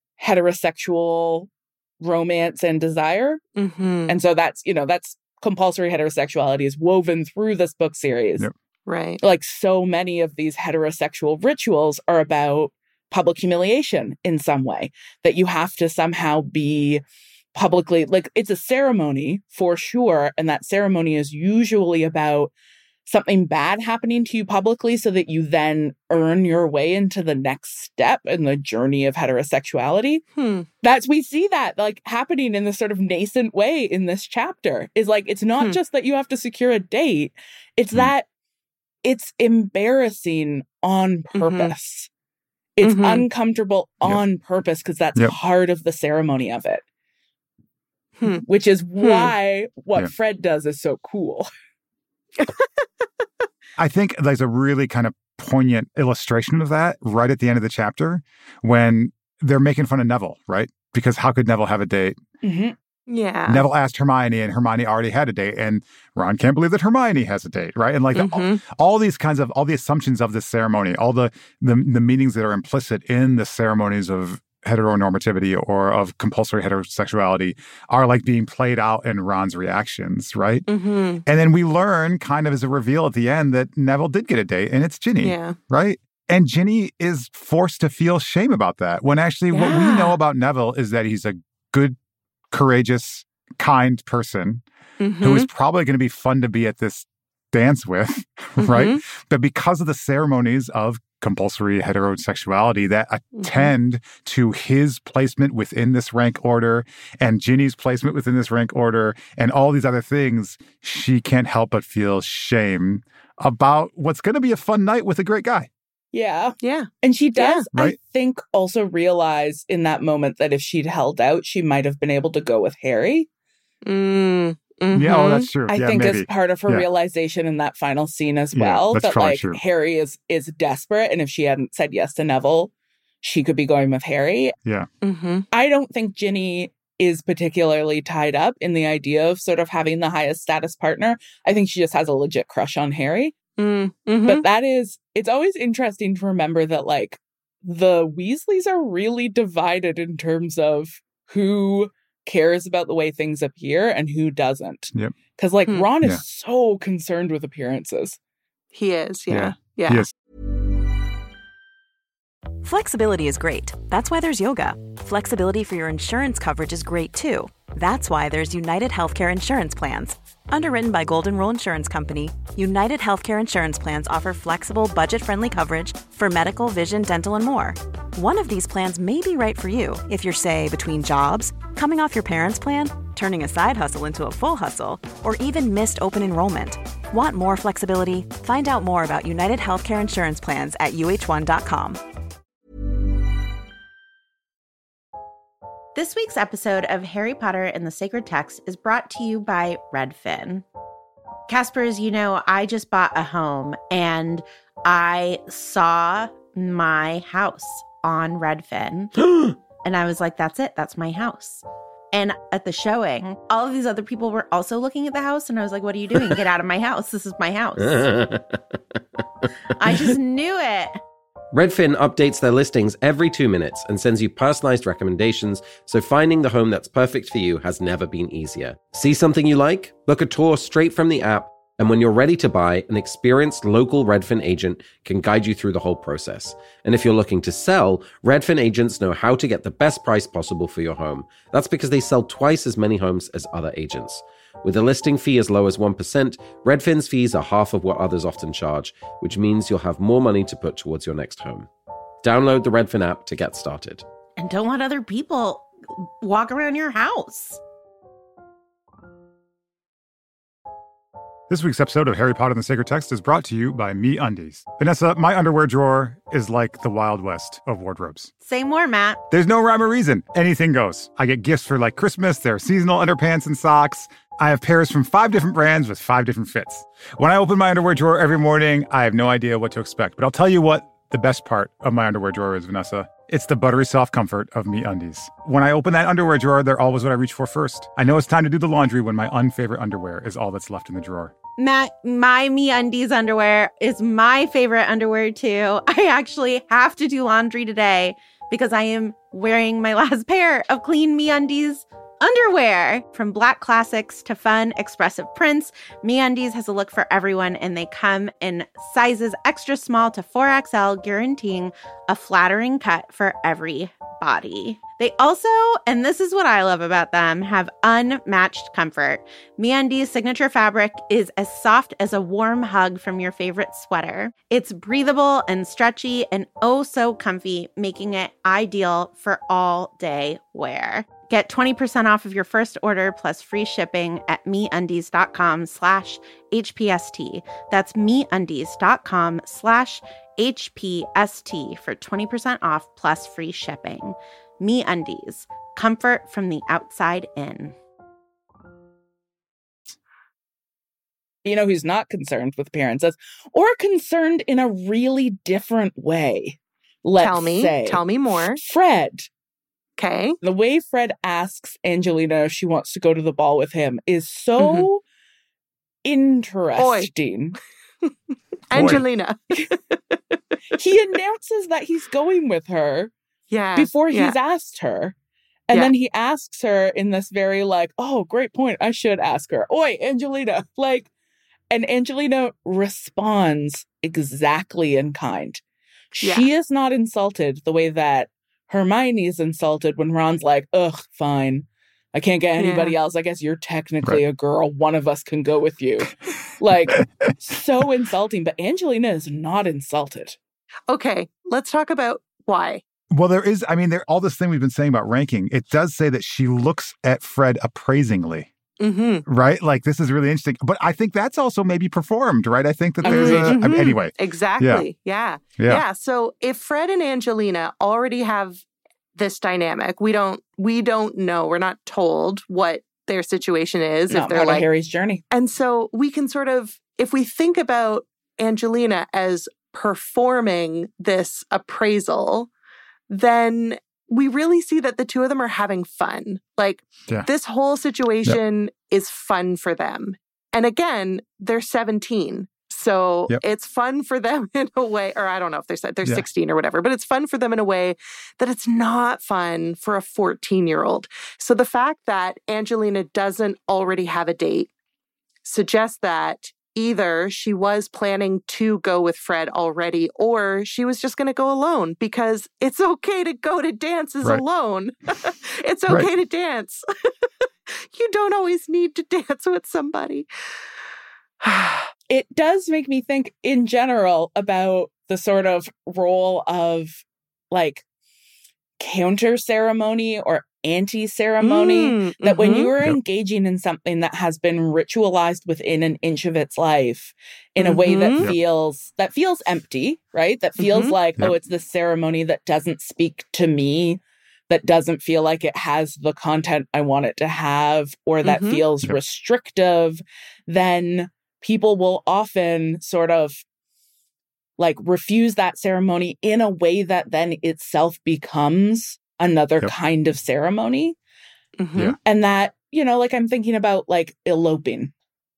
Speaker 6: heterosexual romance and desire. And so that's compulsory heterosexuality is woven through this book series.
Speaker 4: Yep.
Speaker 5: Right.
Speaker 6: Like, so many of these heterosexual rituals are about public humiliation in some way, that you have to somehow be publicly, like, it's a ceremony for sure. And that ceremony is usually about something bad happening to you publicly so that you then earn your way into the next step in the journey of heterosexuality. We see that, like, happening in this sort of nascent way in this chapter. Is like, it's not just that you have to secure a date. It's that it's embarrassing on purpose. It's uncomfortable on purpose because that's part of the ceremony of it. Which is why what Fred does is so cool.
Speaker 4: I think there's a really kind of poignant illustration of that right at the end of the chapter when they're making fun of Neville, right? Because how could Neville have a date?
Speaker 5: Yeah.
Speaker 4: Neville asked Hermione and Hermione already had a date, and Ron can't believe that Hermione has a date, right? And like all these kinds of, all the assumptions of this ceremony, all the meanings that are implicit in the ceremonies of heteronormativity or of compulsory heterosexuality are like being played out in Ron's reactions, right? And then we learn kind of as a reveal at the end that Neville did get a date, and it's Ginny, right? And Ginny is forced to feel shame about that, when actually what we know about Neville is that he's a good, courageous, kind person who is probably going to be fun to be at this dance with, right? But because of the ceremonies of compulsory heterosexuality that attend to his placement within this rank order and Ginny's placement within this rank order and all these other things, she can't help but feel shame about what's going to be a fun night with a great guy.
Speaker 6: Yeah.
Speaker 5: Yeah.
Speaker 6: And she does,
Speaker 4: right.
Speaker 6: I think, also realize in that moment that if she'd held out, she might have been able to go with Harry.
Speaker 5: Mm-hmm.
Speaker 4: Yeah, oh, that's true.
Speaker 6: I think
Speaker 4: maybe.
Speaker 6: as part of her realization in that final scene as well, that like
Speaker 4: true.
Speaker 6: Harry is desperate, and if she hadn't said yes to Neville, she could be going with Harry.
Speaker 4: Yeah.
Speaker 5: Mm-hmm.
Speaker 6: I don't think Ginny is particularly tied up in the idea of sort of having the highest status partner. I think she just has a legit crush on Harry.
Speaker 5: Mm-hmm.
Speaker 6: But it's always interesting to remember that like the Weasleys are really divided in terms of who cares about the way things appear and who doesn't.
Speaker 4: Yep.
Speaker 6: Because like Ron is so concerned with appearances.
Speaker 5: He is,
Speaker 4: Yeah.
Speaker 5: Yeah.
Speaker 4: He is.
Speaker 1: Flexibility is great. That's why there's yoga. Flexibility for your insurance coverage is great too. That's why there's United Healthcare Insurance Plans. Underwritten by Golden Rule Insurance Company, United Healthcare Insurance Plans offer flexible, budget-friendly coverage for medical, vision, dental, and more. One of these plans may be right for you if you're, say, between jobs, coming off your parents' plan, turning a side hustle into a full hustle, or even missed open enrollment. Want more flexibility? Find out more about United Healthcare Insurance Plans at uh1.com.
Speaker 7: This week's episode of Harry Potter and the Sacred Text is brought to you by Redfin. Casper, as you know, I just bought a home and I saw my house on Redfin. And I was like, that's it. That's my house. And at the showing, all of these other people were also looking at the house. And I was like, what are you doing? Get out of my house. This is my house. I just knew it.
Speaker 8: Redfin updates their listings every 2 minutes and sends you personalized recommendations, so finding the home that's perfect for you has never been easier. See something you like? Book a tour straight from the app, and when you're ready to buy, an experienced local Redfin agent can guide you through the whole process. And if you're looking to sell, Redfin agents know how to get the best price possible for your home. That's because they sell twice as many homes as other agents. With a listing fee as low as 1%, Redfin's fees are half of what others often charge, which means you'll have more money to put towards your next home. Download the Redfin app to get started.
Speaker 7: And don't let other people walk around your house.
Speaker 4: This week's episode of Harry Potter and the Sacred Text is brought to you by MeUndies. Vanessa, my underwear drawer is like the Wild West of wardrobes.
Speaker 7: Say more, Matt.
Speaker 4: There's no rhyme or reason. Anything goes. I get gifts for like Christmas. There are seasonal underpants and socks. I have pairs from 5 different brands with 5 different fits. When I open my underwear drawer every morning, I have no idea what to expect. But I'll tell you what the best part of my underwear drawer is, Vanessa. It's the buttery soft comfort of MeUndies. When I open that underwear drawer, they're always what I reach for first. I know it's time to do the laundry when my unfavorite underwear is all that's left in the drawer.
Speaker 7: Matt, my MeUndies underwear is my favorite underwear too. I actually have to do laundry today because I am wearing my last pair of clean MeUndies underwear. From black classics to fun, expressive prints, MeUndies has a look for everyone, and they come in sizes extra small to 4XL, guaranteeing a flattering cut for every body. They also, and this is what I love about them, have unmatched comfort. MeUndies' signature fabric is as soft as a warm hug from your favorite sweater. It's breathable and stretchy and oh so comfy, making it ideal for all-day wear. Get 20% off of your first order plus free shipping at MeUndies.com/HPST. That's MeUndies.com/HPST for 20% off plus free shipping. MeUndies, comfort from the outside in.
Speaker 6: You know who's not concerned with appearances, or concerned in a really different way? Let's say.
Speaker 5: Tell me more.
Speaker 6: Fred.
Speaker 5: Okay.
Speaker 6: The way Fred asks Angelina if she wants to go to the ball with him is so interesting.
Speaker 5: Angelina.
Speaker 6: He announces that he's going with her before he's asked her. And then he asks her in this very like, oh, great point. I should ask her. Oi, Angelina. And Angelina responds exactly in kind.
Speaker 5: Yeah.
Speaker 6: She is not insulted the way that Hermione is insulted when Ron's like, ugh, fine. I can't get anybody else. I guess you're technically a girl. One of us can go with you. So insulting. But Angelina is not insulted.
Speaker 5: Okay, let's talk about why.
Speaker 4: Well, all this thing we've been saying about ranking, it does say that she looks at Fred appraisingly. Right? Like, this is really interesting. But I think that's also maybe performed, right? I think that there's anyway.
Speaker 5: Exactly. Yeah. So if Fred and Angelina already have this dynamic, we don't know. We're not told what their situation is.
Speaker 6: No,
Speaker 5: if they're like
Speaker 6: Harry's journey.
Speaker 5: And so we can sort of, if we think about Angelina as performing this appraisal, then we really see that the two of them are having fun. Like, this whole situation is fun for them. And again, they're 17. So it's fun for them in a way, or I don't know if they're 16 or whatever, but it's fun for them in a way that it's not fun for a 14-year-old. So the fact that Angelina doesn't already have a date suggests that either she was planning to go with Fred already, or she was just going to go alone, because it's okay to go to dances alone. It's okay to dance. You don't always need to dance with somebody.
Speaker 6: It does make me think in general about the sort of role of like counter ceremony or anti-ceremony, that when you are engaging in something that has been ritualized within an inch of its life in a way that feels empty, right? That feels like, oh, it's this ceremony that doesn't speak to me, that doesn't feel like it has the content I want it to have, or that feels restrictive, then people will often sort of like refuse that ceremony in a way that then itself becomes another kind of ceremony. And that, you know, like I'm thinking about like eloping,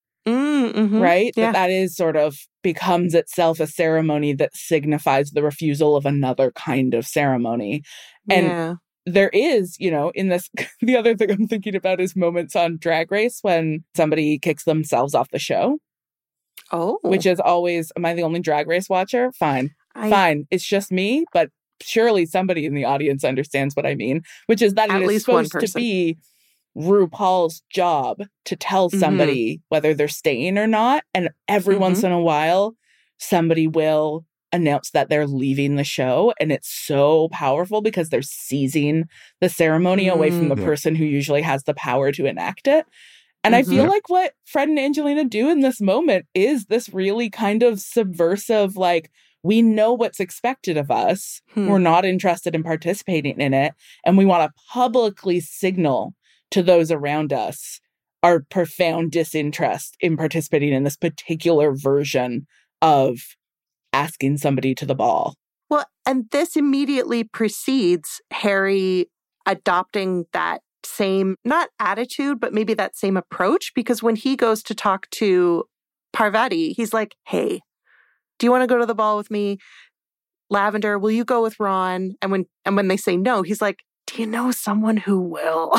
Speaker 6: right? That is sort of becomes itself a ceremony that signifies the refusal of another kind of ceremony. And there is, you know, in this, the other thing I'm thinking about is moments on Drag Race when somebody kicks themselves off the show.
Speaker 5: Oh.
Speaker 6: Which is always, am I the only Drag Race watcher? Fine. It's just me, but surely somebody in the audience understands what I mean, which is that it is supposed to be RuPaul's job to tell somebody whether they're staying or not. And every once in a while, somebody will announce that they're leaving the show. And it's so powerful because they're seizing the ceremony away from the person who usually has the power to enact it. And I feel like what Fred and Angelina do in this moment is this really kind of subversive, like, we know what's expected of us. We're not interested in participating in it. And we want to publicly signal to those around us our profound disinterest in participating in this particular version of asking somebody to the ball.
Speaker 5: Well, and this immediately precedes Harry adopting that same, not attitude, but maybe that same approach, because when he goes to talk to Parvati, he's like, hey, do you want to go to the ball with me? Lavender, will you go with Ron? And when they say no, he's like, do you know someone who will?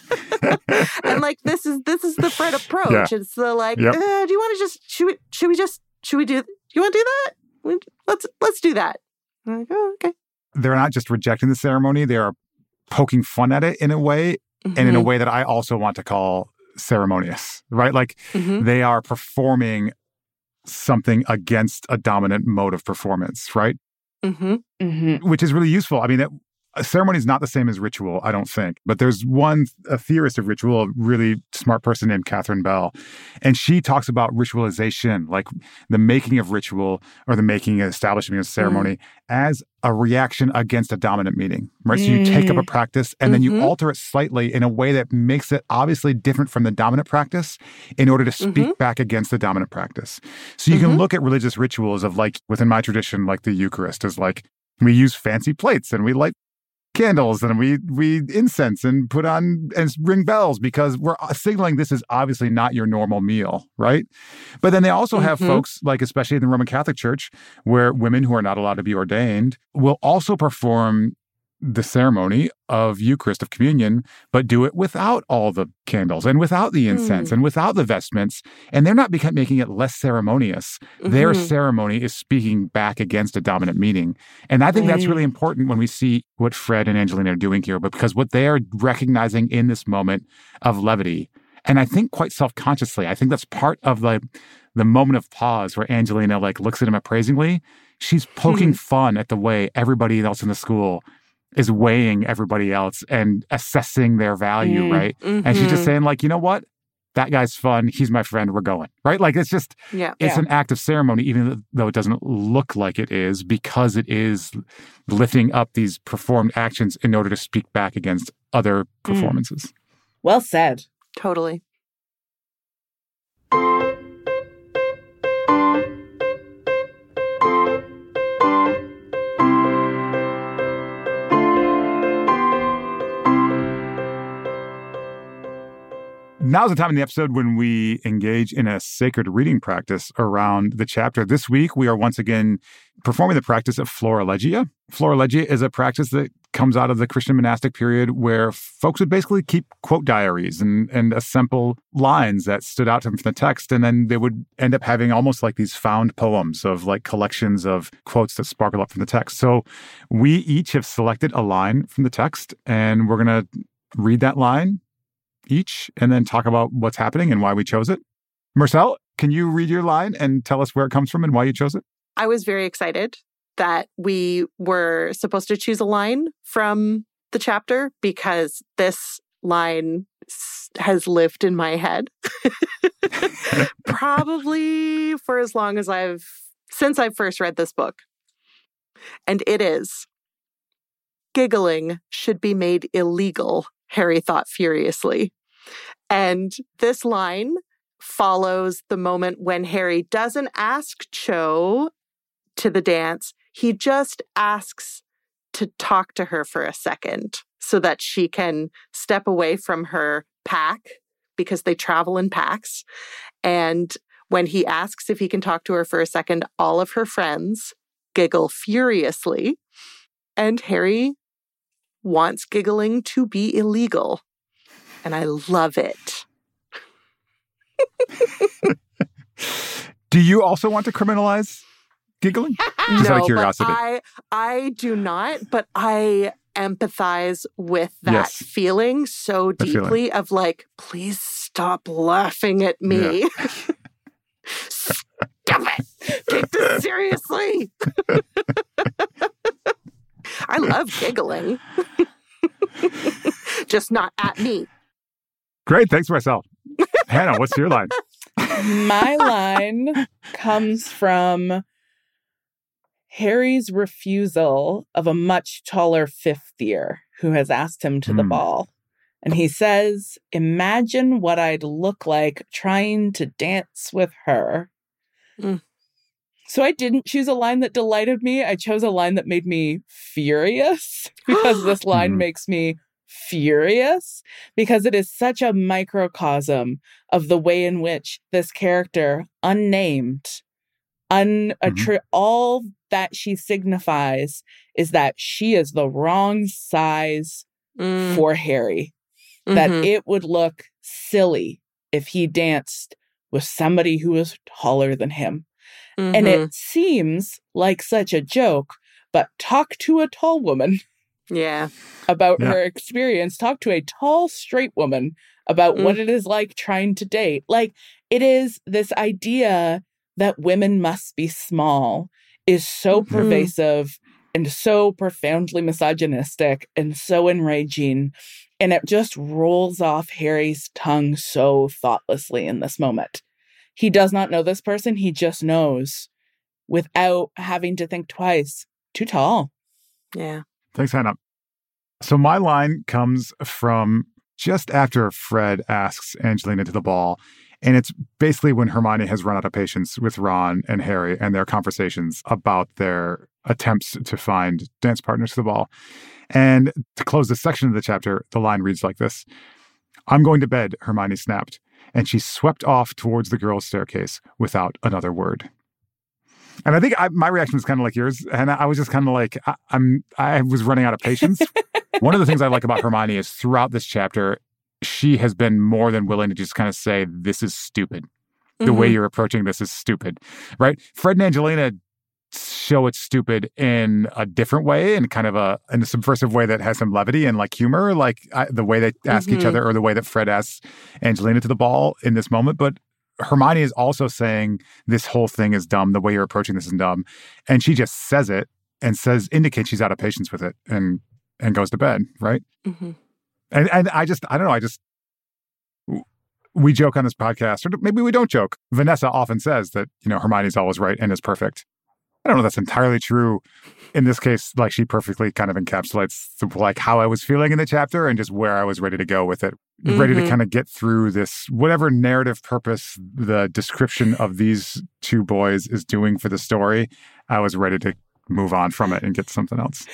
Speaker 5: And like, this is the Fred approach. Yeah. It's the like, do you want to just, should we do, you want to do that? Let's do that. I'm like, oh, okay.
Speaker 4: They're not just rejecting the ceremony. They are poking fun at it in a way, and in a way that I also want to call ceremonious, right? Like they are performing something against a dominant mode of performance, right? Which is really useful. I mean, a ceremony is not the same as ritual, I don't think. But there's a theorist of ritual, a really smart person named Catherine Bell. And she talks about ritualization, like the making of ritual or the making and establishing of ceremony as a reaction against a dominant meaning, right? So you take up a practice and then you alter it slightly in a way that makes it obviously different from the dominant practice in order to speak back against the dominant practice. So you can look at religious rituals of, like, within my tradition, like the Eucharist is like, we use fancy plates and we light candles and we incense and put on and ring bells because we're signaling this is obviously not your normal meal, right? But then they also have folks, like especially in the Roman Catholic Church, where women who are not allowed to be ordained will also perform the ceremony of Eucharist, of communion, but do it without all the candles and without the incense and without the vestments. And they're not making it less ceremonious. Their ceremony is speaking back against a dominant meaning. And I think that's really important when we see what Fred and Angelina are doing here, but because what they are recognizing in this moment of levity, and I think quite self-consciously, I think that's part of the moment of pause where Angelina like looks at him appraisingly. She's poking fun at the way everybody else in the school is weighing everybody else and assessing their value, right? And she's just saying, like, you know what? that guy's fun. He's my friend. We're going. Right? Like, it's just, it's an act of ceremony, even though it doesn't look like it is, because it is lifting up these performed actions in order to speak back against other performances.
Speaker 6: Well said.
Speaker 5: Totally.
Speaker 4: Now's the time in the episode when we engage in a sacred reading practice around the chapter. This week, we are once again performing the practice of Florilegia. Florilegia is a practice that comes out of the Christian monastic period where folks would basically keep quote diaries and assemble lines that stood out to them from the text. And then they would end up having almost like these found poems of like collections of quotes that sparkle up from the text. So we each have selected a line from the text, and we're going to read that line each and then talk about what's happening and why we chose it. Marcelle, can you read your line and tell us where it comes from and why you chose it?
Speaker 5: I was very excited that we were supposed to choose a line from the chapter because this line has lived in my head probably for as long as since I first read this book. And it is, giggling should be made illegal, Harry thought furiously. And this line follows the moment when Harry doesn't ask Cho to the dance. He just asks to talk to her for a second so that she can step away from her pack because they travel in packs. And when he asks if he can talk to her for a second, all of her friends giggle furiously. And Harry wants giggling to be illegal. And I love it.
Speaker 4: Do you also want to criminalize giggling? Just out of curiosity.
Speaker 5: But I do not, but I empathize with that feeling so deeply of like, please stop laughing at me. Yeah. Stop it. Take this seriously. I love giggling. Just not at me.
Speaker 4: Great. Thanks, Marcelle. Hannah, what's your line?
Speaker 6: My line comes from Harry's refusal of a much taller fifth year who has asked him to the ball. And he says, imagine what I'd look like trying to dance with her. So I didn't choose a line that delighted me. I chose a line that made me furious because this line makes me furious because it is such a microcosm of the way in which this character, unnamed, all that she signifies is that she is the wrong size for Harry. That it would look silly if he danced with somebody who was taller than him. And it seems like such a joke, but talk to a tall woman about her experience. Talk to a tall, straight woman about what it is like trying to date. Like, it is this idea that women must be small is so pervasive and so profoundly misogynistic and so enraging. And it just rolls off Harry's tongue so thoughtlessly in this moment. He does not know this person. He just knows without having to think twice. Too tall.
Speaker 5: Yeah.
Speaker 4: Thanks, Hannah. So my line comes from just after Fred asks Angelina to the ball. And it's basically when Hermione has run out of patience with Ron and Harry and their conversations about their attempts to find dance partners for the ball. And to close this section of the chapter, the line reads like this. I'm going to bed, Hermione snapped. And she swept off towards the girls' staircase without another word. And I think my reaction was kind of like yours. And I was just kind of like, I was running out of patience. One of the things I like about Hermione is throughout this chapter, she has been more than willing to just kind of say, this is stupid. The way you're approaching this is stupid, right? Fred and Angelina show it's stupid in a different way, in kind of in a subversive way that has some levity and like humor, like the way they ask each other or the way that Fred asks Angelina to the ball in this moment. But Hermione is also saying this whole thing is dumb. The way you're approaching this is dumb. And she just says it and indicates she's out of patience with it and goes to bed, right? And I don't know. we joke on this podcast, or maybe we don't joke. Vanessa often says that, Hermione's always right and is perfect. I don't know if that's entirely true. In this case, like, she perfectly kind of encapsulates like how I was feeling in the chapter and just where I was ready to go with it. Mm-hmm. Ready to kind of get through this, whatever narrative purpose the description of these two boys is doing for the story. I was ready to move on from it and get something else.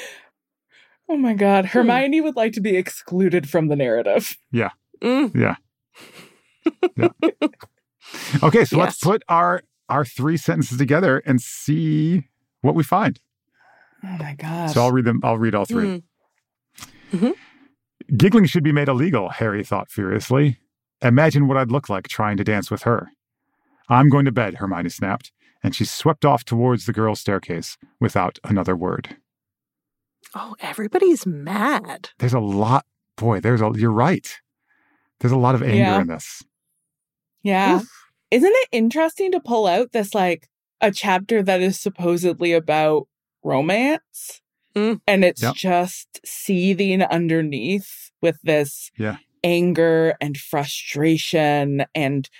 Speaker 6: Oh my God. Hermione would like to be excluded from the narrative.
Speaker 4: Yeah. Yeah. Yeah. Okay, so let's put our 3 sentences together and see what we find.
Speaker 6: Oh my gosh.
Speaker 4: So I'll read all 3. Mm-hmm. Giggling should be made illegal, Harry thought furiously. Imagine what I'd look like trying to dance with her. I'm going to bed, Hermione snapped, and she swept off towards the girls' staircase without another word.
Speaker 5: Oh, everybody's mad.
Speaker 4: There's a lot. Boy, you're right. There's a lot of anger in this.
Speaker 6: Yeah.
Speaker 5: Oof.
Speaker 6: Isn't it interesting to pull out this, like, a chapter that is supposedly about romance? And it's just seething underneath with this anger and frustration and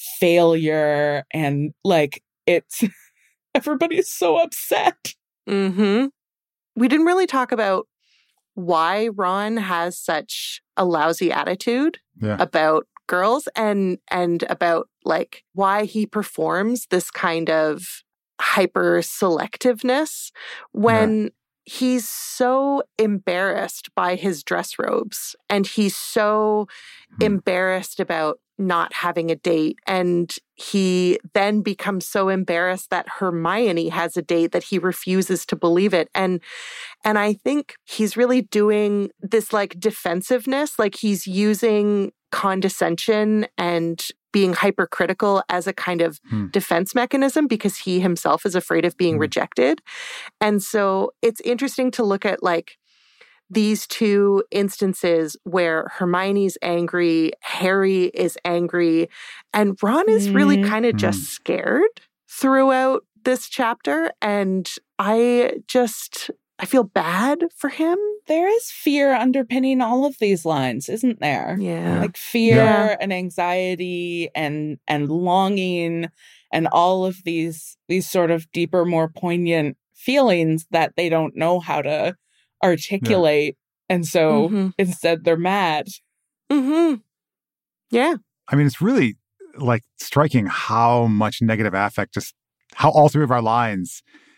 Speaker 6: failure. And, like, it's everybody's so upset.
Speaker 5: Mm-hmm. We didn't really talk about why Ron has such a lousy attitude about girls and about, like, why he performs this kind of hyper selectiveness when he's so embarrassed by his dress robes and he's so embarrassed about not having a date, and he then becomes so embarrassed that Hermione has a date that he refuses to believe it. And I think he's really doing this, like, defensiveness, like he's using condescension and being hypercritical as a kind of defense mechanism because he himself is afraid of being rejected. And so it's interesting to look at, like, these 2 instances where Hermione's angry, Harry is angry, and Ron is really kind of just scared throughout this chapter. And I feel bad for him.
Speaker 6: There is fear underpinning all of these lines, isn't there?
Speaker 5: Yeah.
Speaker 6: Like fear and anxiety and longing and all of these sort of deeper, more poignant feelings that they don't know how to articulate. And so instead they're mad.
Speaker 5: Mm-hmm. Yeah.
Speaker 4: I mean, it's really, like, striking how much negative affect, just how all 3 of our lines,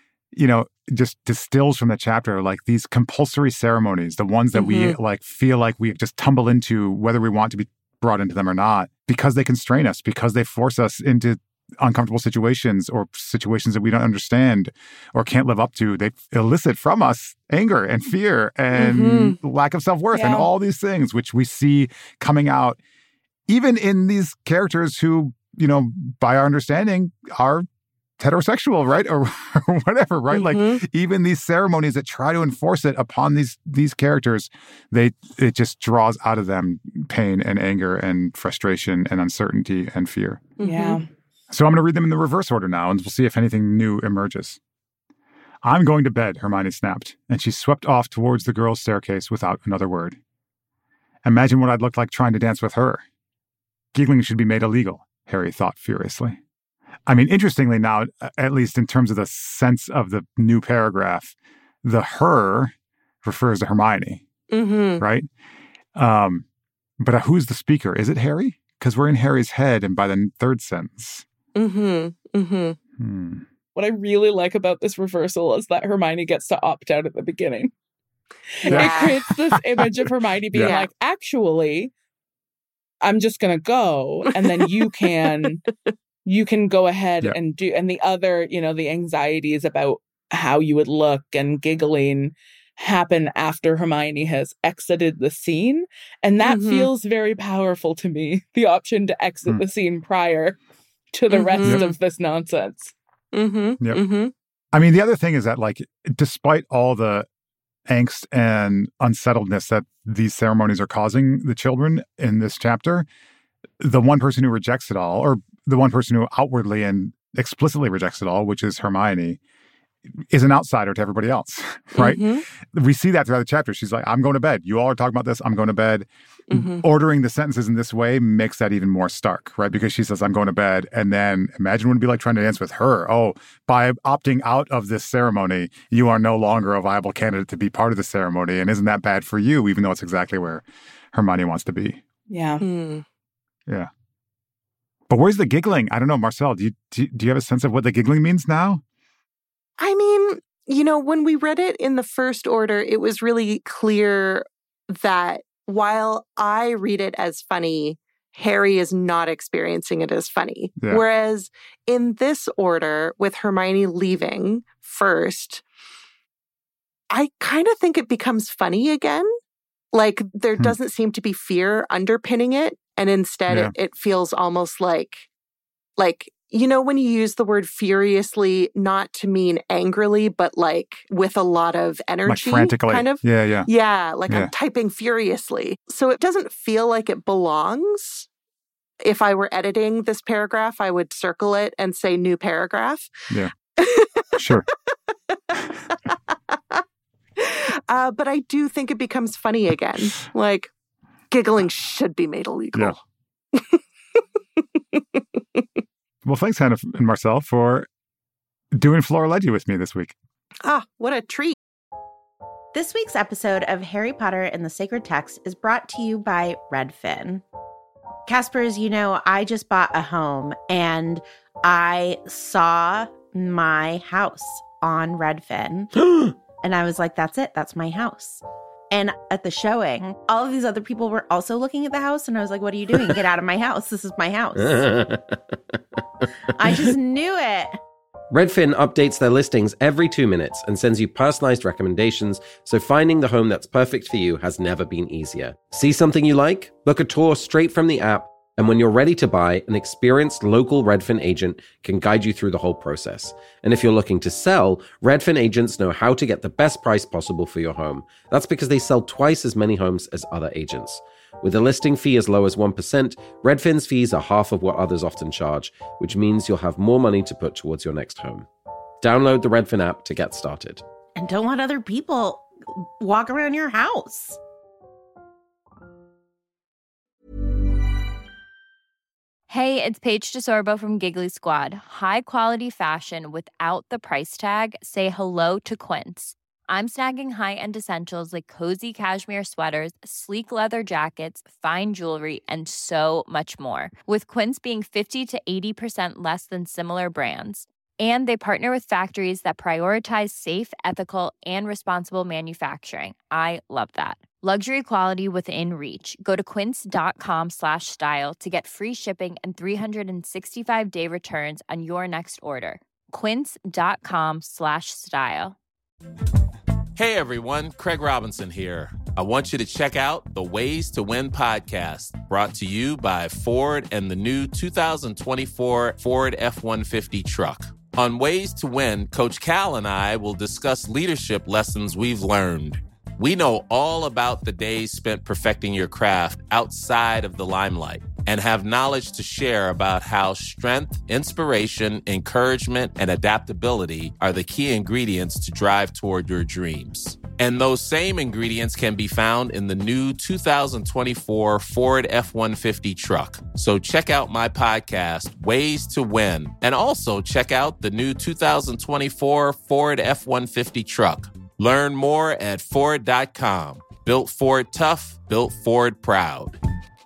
Speaker 4: just distills from the chapter, like these compulsory ceremonies, the ones that we, like, feel like we just tumble into whether we want to be brought into them or not, because they constrain us, because they force us into uncomfortable situations or situations that we don't understand or can't live up to. They elicit from us anger and fear and lack of self-worth and all these things, which we see coming out even in these characters who, by our understanding, are heterosexual, right? Or whatever, right? Like, even these ceremonies that try to enforce it upon these characters, it just draws out of them pain and anger and frustration and uncertainty and fear.
Speaker 6: Yeah.
Speaker 4: So I'm going to read them in the reverse order now, and we'll see if anything new emerges. I'm going to bed, Hermione snapped, and she swept off towards the girls' staircase without another word. Imagine what I'd look like trying to dance with her. Giggling should be made illegal, Harry thought furiously. I mean, interestingly now, at least in terms of the sense of the new paragraph, the her refers to Hermione, right? But who's the speaker? Is it Harry? Because we're in Harry's head and by the 3rd sentence.
Speaker 6: What I really like about this reversal is that Hermione gets to opt out at the beginning. It creates this image of Hermione being like, actually, I'm just going to go, and then you can go ahead and do, and the other, the anxieties about how you would look and giggling happen after Hermione has exited the scene. And that feels very powerful to me, the option to exit the scene prior to the rest of this nonsense.
Speaker 4: I mean, the other thing is that, like, despite all the angst and unsettledness that these ceremonies are causing the children in this chapter, the one person who rejects it all, or the one person who outwardly and explicitly rejects it all, which is Hermione, is an outsider to everybody else, right? We see that throughout the chapter. She's like, I'm going to bed. You all are talking about this. I'm going to bed. Ordering the sentences in this way makes that even more stark, right? Because she says, I'm going to bed. And then imagine what it'd be like trying to dance with her. Oh, by opting out of this ceremony, you are no longer a viable candidate to be part of the ceremony. And isn't that bad for you, even though it's exactly where Hermione wants to be?
Speaker 6: Yeah.
Speaker 4: Yeah. But where's the giggling? I don't know, Marcel, do you have a sense of what the giggling means now?
Speaker 5: I mean, you know, when we read it in the first order, it was really clear that while I read it as funny, Harry is not experiencing it as funny.
Speaker 4: Yeah.
Speaker 5: Whereas in this order, with Hermione leaving first, I kind of think it becomes funny again. Like there doesn't seem to be fear underpinning it. And instead it feels almost like, you know, when you use the word furiously, not to mean angrily, but like with a lot of energy.
Speaker 4: Like frantically.
Speaker 5: Kind of.
Speaker 4: Yeah.
Speaker 5: Yeah, like I'm typing furiously. So it doesn't feel like it belongs. If I were editing this paragraph, I would circle it and say new paragraph.
Speaker 4: Yeah. Sure.
Speaker 5: But I do think it becomes funny again. Like, giggling should be made illegal.
Speaker 4: Yeah. Well, thanks, Hannah and Marcel, for doing Florilegia with me this week.
Speaker 5: Ah, what a treat.
Speaker 7: This week's episode of Harry Potter and the Sacred Text is brought to you by Redfin. Casper, as you know, I just bought a home and I saw my house on Redfin. And I was like, that's it. That's my house. And at the showing, all of these other people were also looking at the house. And I was like, what are you doing? Get out of my house. This is my house. I just knew it.
Speaker 8: Redfin updates their listings every 2 minutes and sends you personalized recommendations, so finding the home that's perfect for you has never been easier. See something you like? Book a tour straight from the app, and when you're ready to buy, an experienced local Redfin agent can guide you through the whole process. And if you're looking to sell, Redfin agents know how to get the best price possible for your home. That's because they sell twice as many homes as other agents. With a listing fee as low as 1%, Redfin's fees are half of what others often charge, which means you'll have more money to put towards your next home. Download the Redfin app to get started.
Speaker 7: And don't let other people walk around your house.
Speaker 9: Hey, it's Paige DeSorbo from Giggly Squad. High quality fashion without the price tag. Say hello to Quince. I'm snagging high-end essentials like cozy cashmere sweaters, sleek leather jackets, fine jewelry, and so much more. With Quince being 50 to 80% less than similar brands. And they partner with factories that prioritize safe, ethical, and responsible manufacturing. I love that. Luxury quality within reach. Go to quince.com/style to get free shipping and 365-day returns on your next order. Quince.com/style.
Speaker 10: Hey everyone, Craig Robinson here. I want you to check out the Ways to Win podcast, brought to you by Ford and the new 2024 Ford F-150 truck. On Ways to Win, Coach Cal and I will discuss leadership lessons we've learned. We know all about the days spent perfecting your craft outside of the limelight and have knowledge to share about how strength, inspiration, encouragement, and adaptability are the key ingredients to drive toward your dreams. And those same ingredients can be found in the new 2024 Ford F-150 truck. So check out my podcast, Ways to Win, and also check out the new 2024 Ford F-150 truck. Learn more at Ford.com. Built Ford tough, built Ford proud.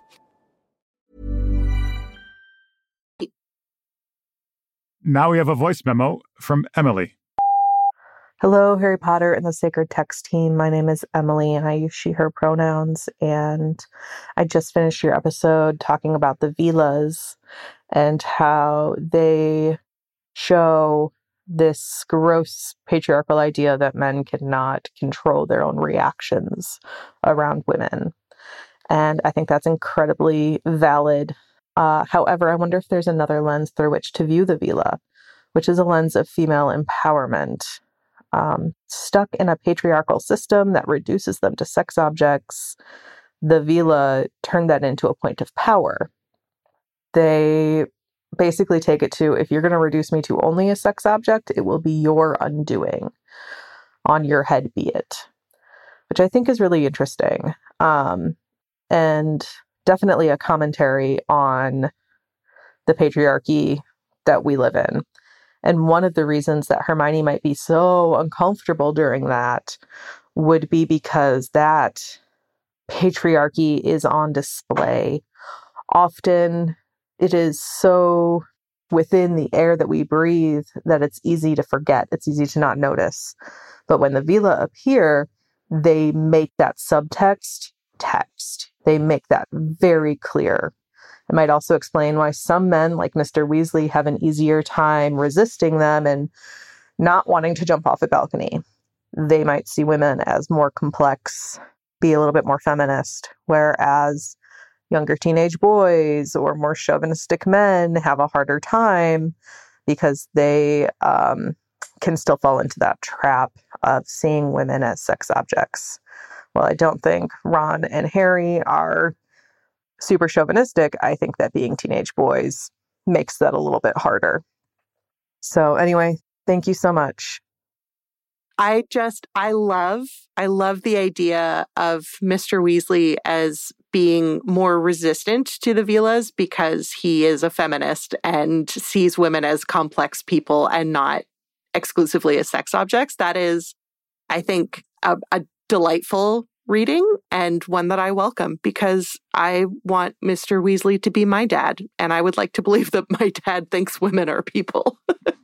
Speaker 4: Now we have a voice memo from Emily.
Speaker 11: Hello, Harry Potter and the Sacred Text team. My name is Emily, and I use she, her pronouns. And I just finished your episode talking about the Veelas and how they show this gross patriarchal idea that men cannot control their own reactions around women. And I think that's incredibly valid. However, I wonder if there's another lens through which to view the Veela, which is a lens of female empowerment. Stuck in a patriarchal system that reduces them to sex objects, the Veela turn that into a point of power. They basically take it to, if you're going to reduce me to only a sex object, it will be your undoing. On your head be it. Which I think is really interesting. And definitely a commentary on the patriarchy that we live in. And one of the reasons that Hermione might be so uncomfortable during that would be because that patriarchy is on display. Often it is so within the air that we breathe that it's easy to forget. It's easy to not notice. But when the Vila appear, they make that subtext text. They make that very clear. It might also explain why some men, like Mr. Weasley, have an easier time resisting them and not wanting to jump off a balcony. They might see women as more complex, be a little bit more feminist, whereas younger teenage boys or more chauvinistic men have a harder time because they can still fall into that trap of seeing women as sex objects. Well, I don't think Ron and Harry are super chauvinistic. I think that being teenage boys makes that a little bit harder. So anyway, thank you so much.
Speaker 5: I love the idea of Mr. Weasley as being more resistant to the Vilas because he is a feminist and sees women as complex people and not exclusively as sex objects. That is, I think, a delightful reading and one that I welcome because I want Mr. Weasley to be my dad. And I would like to believe that my dad thinks women are people.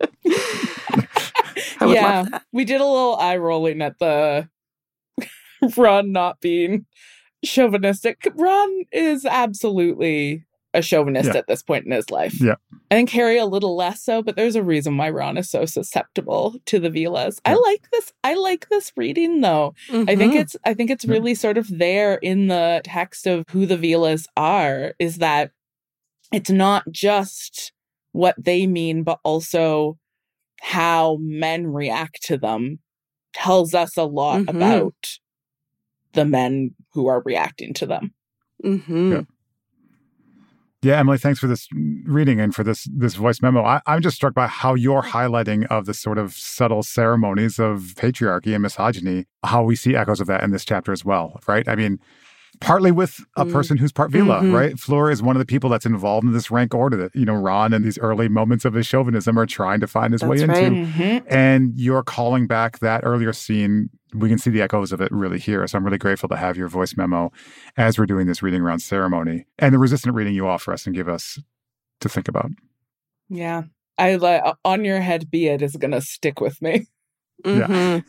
Speaker 6: Yeah, we did a little eye rolling at the Ron not being chauvinistic. Ron is absolutely a chauvinist at this point in his life.
Speaker 4: Yeah.
Speaker 6: I think Harry a little less so, but there's a reason why Ron is so susceptible to the Vilas.
Speaker 4: Yeah.
Speaker 6: I like this reading though. Mm-hmm. I think it's really sort of there in the text of who the Vilas are, is that it's not just what they mean, but also how men react to them tells us a lot about the men who are reacting to them.
Speaker 5: Mm-hmm.
Speaker 4: Yeah, Emily, thanks for this reading and for this voice memo. I'm just struck by how your highlighting of the sort of subtle ceremonies of patriarchy and misogyny, how we see echoes of that in this chapter as well, right? I mean, partly with a person who's part Vila, right? Fleur is one of the people that's involved in this rank order that, Ron in these early moments of his chauvinism are trying to find his way into.
Speaker 5: Mm-hmm.
Speaker 4: And you're calling back that earlier scene. We can see the echoes of it really here. So I'm really grateful to have your voice memo as we're doing this reading around ceremony and the resistant reading you offer us and give us to think about.
Speaker 6: Yeah. I like on your head be it is going to stick with me.
Speaker 4: Yeah.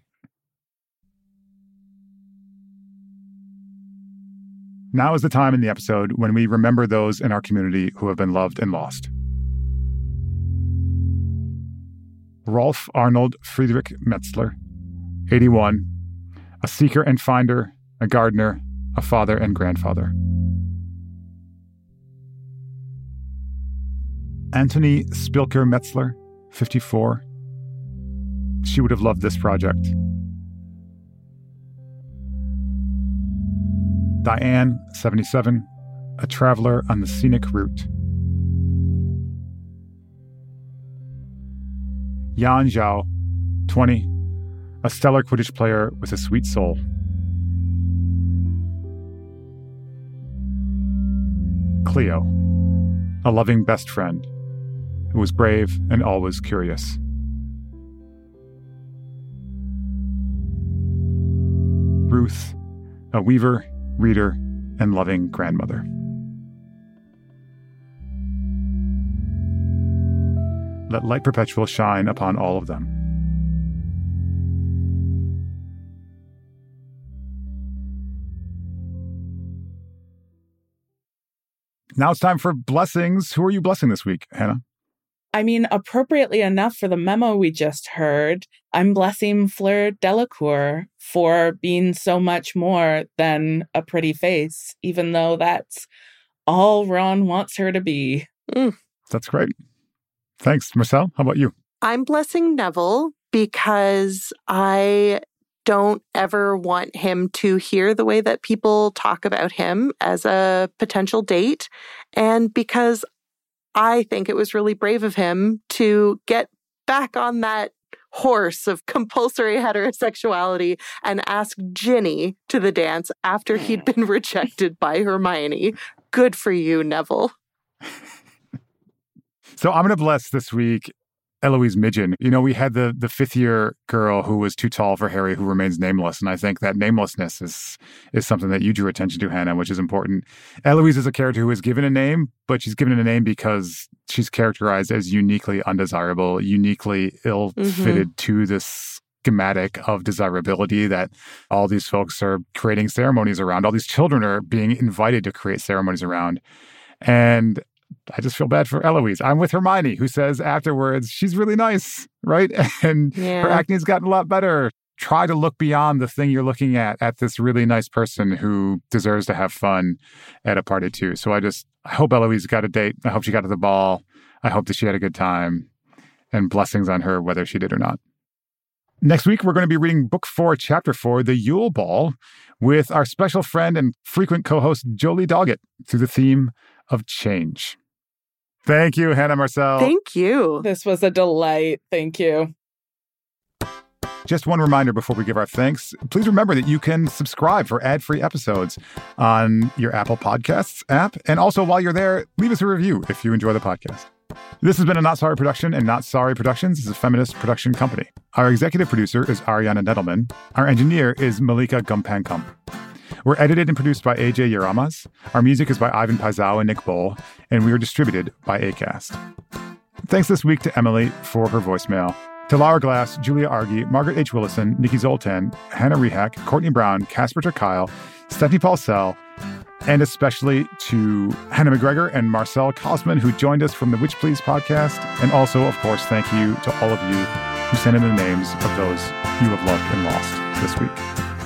Speaker 4: Now is the time in the episode when we remember those in our community who have been loved and lost. Rolf Arnold Friedrich Metzler, 81, a seeker and finder, a gardener, a father and grandfather. Antony Spilker Metzler, 54. She would have loved this project. Diane, 77, a traveler on the scenic route. Yan Zhao, 20, a stellar Quidditch player with a sweet soul. Cleo, a loving best friend who was brave and always curious. Ruth, a weaver, reader, and loving grandmother. Let light perpetual shine upon all of them. Now it's time for blessings. Who are you blessing this week, Hannah?
Speaker 6: I mean, appropriately enough for the memo we just heard, I'm blessing Fleur Delacour for being so much more than a pretty face, even though that's all Ron wants her to be.
Speaker 4: That's great. Thanks. Marcelle, how about you?
Speaker 5: I'm blessing Neville because I don't ever want him to hear the way that people talk about him as a potential date, and because I think it was really brave of him to get back on that horse of compulsory heterosexuality and ask Ginny to the dance after he'd been rejected by Hermione. Good for you, Neville.
Speaker 4: So I'm going to bless this week Eloise Midgen. You know, we had the fifth-year girl who was too tall for Harry, who remains nameless. And I think that namelessness is something that you drew attention to, Hannah, which is important. Eloise is a character who is given a name, but she's given a name because she's characterized as uniquely undesirable, uniquely ill-fitted to this schematic of desirability that all these folks are creating ceremonies around. All these children are being invited to create ceremonies around. And I just feel bad for Eloise. I'm with Hermione, who says afterwards, she's really nice, right? And her acne's gotten a lot better. Try to look beyond the thing you're looking at this really nice person who deserves to have fun at a party too. So I hope Eloise got a date. I hope she got to the ball. I hope that she had a good time, and blessings on her, whether she did or not. Next week, we're going to be reading Book 4, Chapter 4, The Yule Ball, with our special friend and frequent co-host Jolie Doggett through the theme of change. Thank you, Hannah Marcel.
Speaker 5: Thank you.
Speaker 6: This was a delight. Thank you.
Speaker 4: Just one reminder before we give our thanks. Please remember that you can subscribe for ad-free episodes on your Apple Podcasts app. And also, while you're there, leave us a review if you enjoy the podcast. This has been a Not Sorry production, and Not Sorry Productions is a feminist production company. Our executive producer is Ariana Nettleman. Our engineer is Malika Gumpankam. We're edited and produced by AJ Yaramas. Our music is by Ivan Paisau and Nick Bowl, and we are distributed by Acast. Thanks this week to Emily for her voicemail, to Laura Glass, Julia Argy, Margaret H. Willison, Nikki Zoltan, Hannah Rehak, Courtney Brown, Casper ter Kyle, Stephanie Paulsell, and especially to Hannah McGregor and Marcel Cosman, who joined us from the Witch Please podcast. And also, of course, thank you to all of you who sent in the names of those you have loved and lost this week.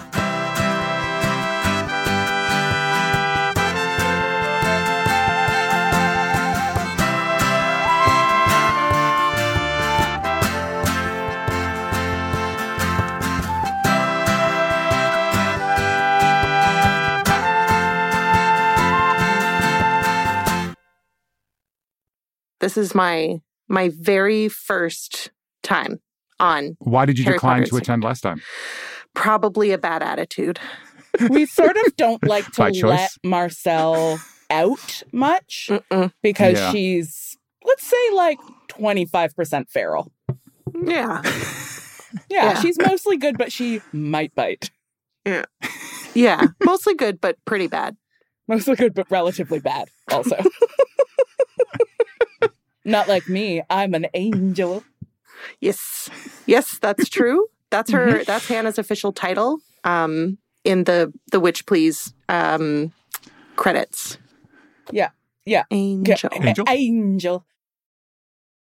Speaker 5: This is my very first time on.
Speaker 4: Why did you
Speaker 5: Harry
Speaker 4: decline
Speaker 5: Potter
Speaker 4: to attend last time?
Speaker 5: Probably a bad attitude.
Speaker 6: We sort of don't like to let Marcel out much because she's, let's say, like 25% feral.
Speaker 5: Yeah.
Speaker 6: Yeah, she's mostly good, but she might bite.
Speaker 5: Yeah. Yeah, mostly good, but pretty bad.
Speaker 6: Mostly good, but relatively bad also. Not like me. I'm an angel.
Speaker 5: Yes. Yes, that's true. That's her. That's Hannah's official title in the Witch Please credits.
Speaker 6: Yeah. Yeah.
Speaker 5: Angel.
Speaker 6: Angel.